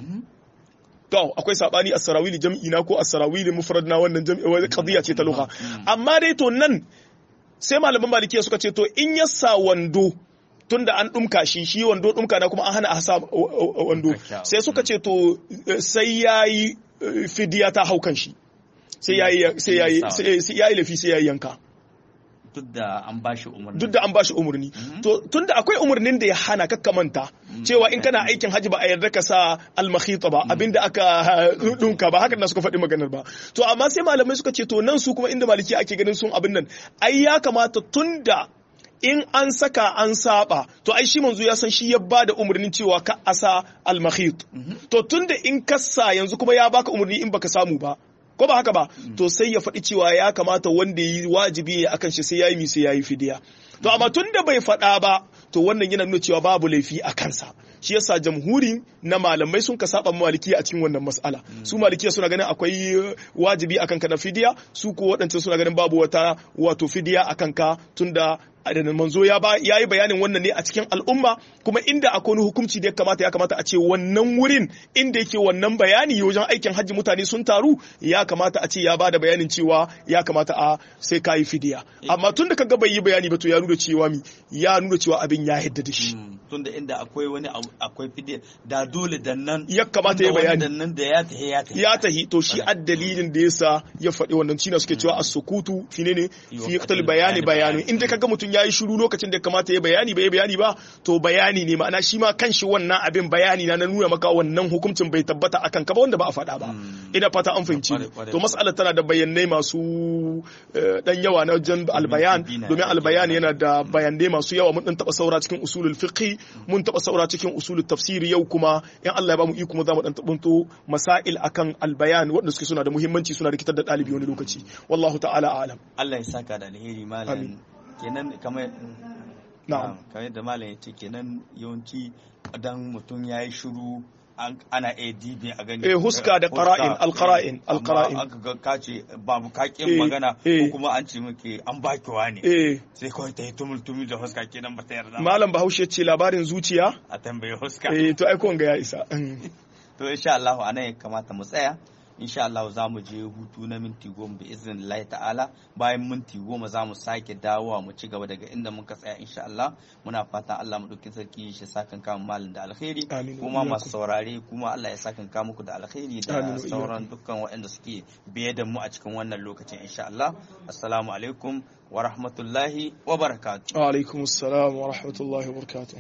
to akwai sabani as-sarawil jam'i na ko as-sarawil mufrad na wannan jam'i wai qadiya ce ta lugha amma dai to nan sai malaman malikiya suka ce to in ya sa wando tunda an dumka shi shi wando dumka na kuma an hana a sa wando sai suka ce to sai yayi fidiya ta haukan shi sai yayi sai yayi sai yayi lafi sai yayi yanka duk da an bashi umarni duk da an bashi umarni to tunda akwai umarnin da ya hana kakkamanta cewa in kana aikin haji ba a yarda ka sa al-makhita ba abinda aka dunka ba haka da suka faɗi maganar ba to amma sai malamai suka ce to nan su kuma inda maliki ake ganin sun abin nan ai ya kamata tunda in an saka an saba to ai shi manzo ya san shi ya bada umarnin cewa ka asa al-makhit to tunda in kassa yanzu kuma ya baka umarni in baka samu ba ko ba haka ba to sai ya faɗi cewa ya kamata wanda yi wajibi ya akan shi sai yayi mi sai yayi fidiya to amma tunda bai faɗa ba to wannan yana nuna cewa babu laifi a kansa shi yasa jamhurin na malamai sun ka saba maliki a cikin wannan mas'ala su malikiya suna ganin akwai wajibi akan ka na fidiya su ko waɗancan suna ganin babu wata wato fidiya akan ka tunda da manzo ya ba yayi bayanin wannan ne a cikin al'umma kuma inda akwai wani hukunci da ya kamata ya kamata a ce wannan wurin inda yake wannan bayani wajen aikin hajji mutane sun taru ya kamata a ce ya bada bayanin cewa ya kamata a sai kai fidiya amma tunda kaga bai yi bayani ba to ya nuna cewa mi ya nuna cewa abin ya hidda da shi tunda inda akwai wani akwai fidiya da dole dan nan ya kamata ya bayani dan nan da ya tahi ya tahi ya tahi to shi addalilin da yasa ya faɗi wannan cina suke cewa as-sukutu fine ne fi iqtal bayani bayani inda kaga mutun yayi shiru lokacin da ya kamata ya bayani bai bayani ba to bayani ne ma'ana shi ma kanshi wannan abin bayani na nuna maka wannan hukuncin bai tabbata akan ka ba wanda ba a faɗa ba ina fata an fahimci to mas'alar tana da bayanai masu dan yawa na wajen albayan domin albayan yana da bayanai masu yawa mun dan taba saura cikin usulul fiqh mun taba saura cikin usulul tafsiri yau kuma in Allah ya ba mu iko kuma zamu dan tabunto masail akan albayan wanda suke suna da muhimmanci suna rikitar da dalibi wani lokaci wallahu ta'ala a'lam Allah ya saka da alheri malam kenan kamar na'am kamar da malam yace kenan yawanci dan mutum yayi shiru ana A D B a gani eh huska da qara'in alqara'in alqara'in aka ga kace babu kakin magana ko kuma an ce muke an baki wani sai kawai ta tumul tumul da huska kenan ba ta yarda malam Bahaushe ce labarin zuciya a tambaye huska eh to ai ko ga ya isa to insha Allah anan ya kamata mu tsaya insha Allah za mu je hutu na minti goma bi iznillahi ta'ala bayan minti goma za mu sake dawowa mu ci gaba daga inda muka tsaya insha Allah muna fatan Allah mu dauki sarki shi sakan kama malin da alkhairi kuma masu saurare kuma Allah ya sakan ka muku da alkhairi da sauran dukkan waɗanda suke biye da mu a cikin wannan lokacin insha Allah assalamu alaikum wa rahmatullahi wa barakatuh wa alaikum assalam wa rahmatullahi wa barakatuh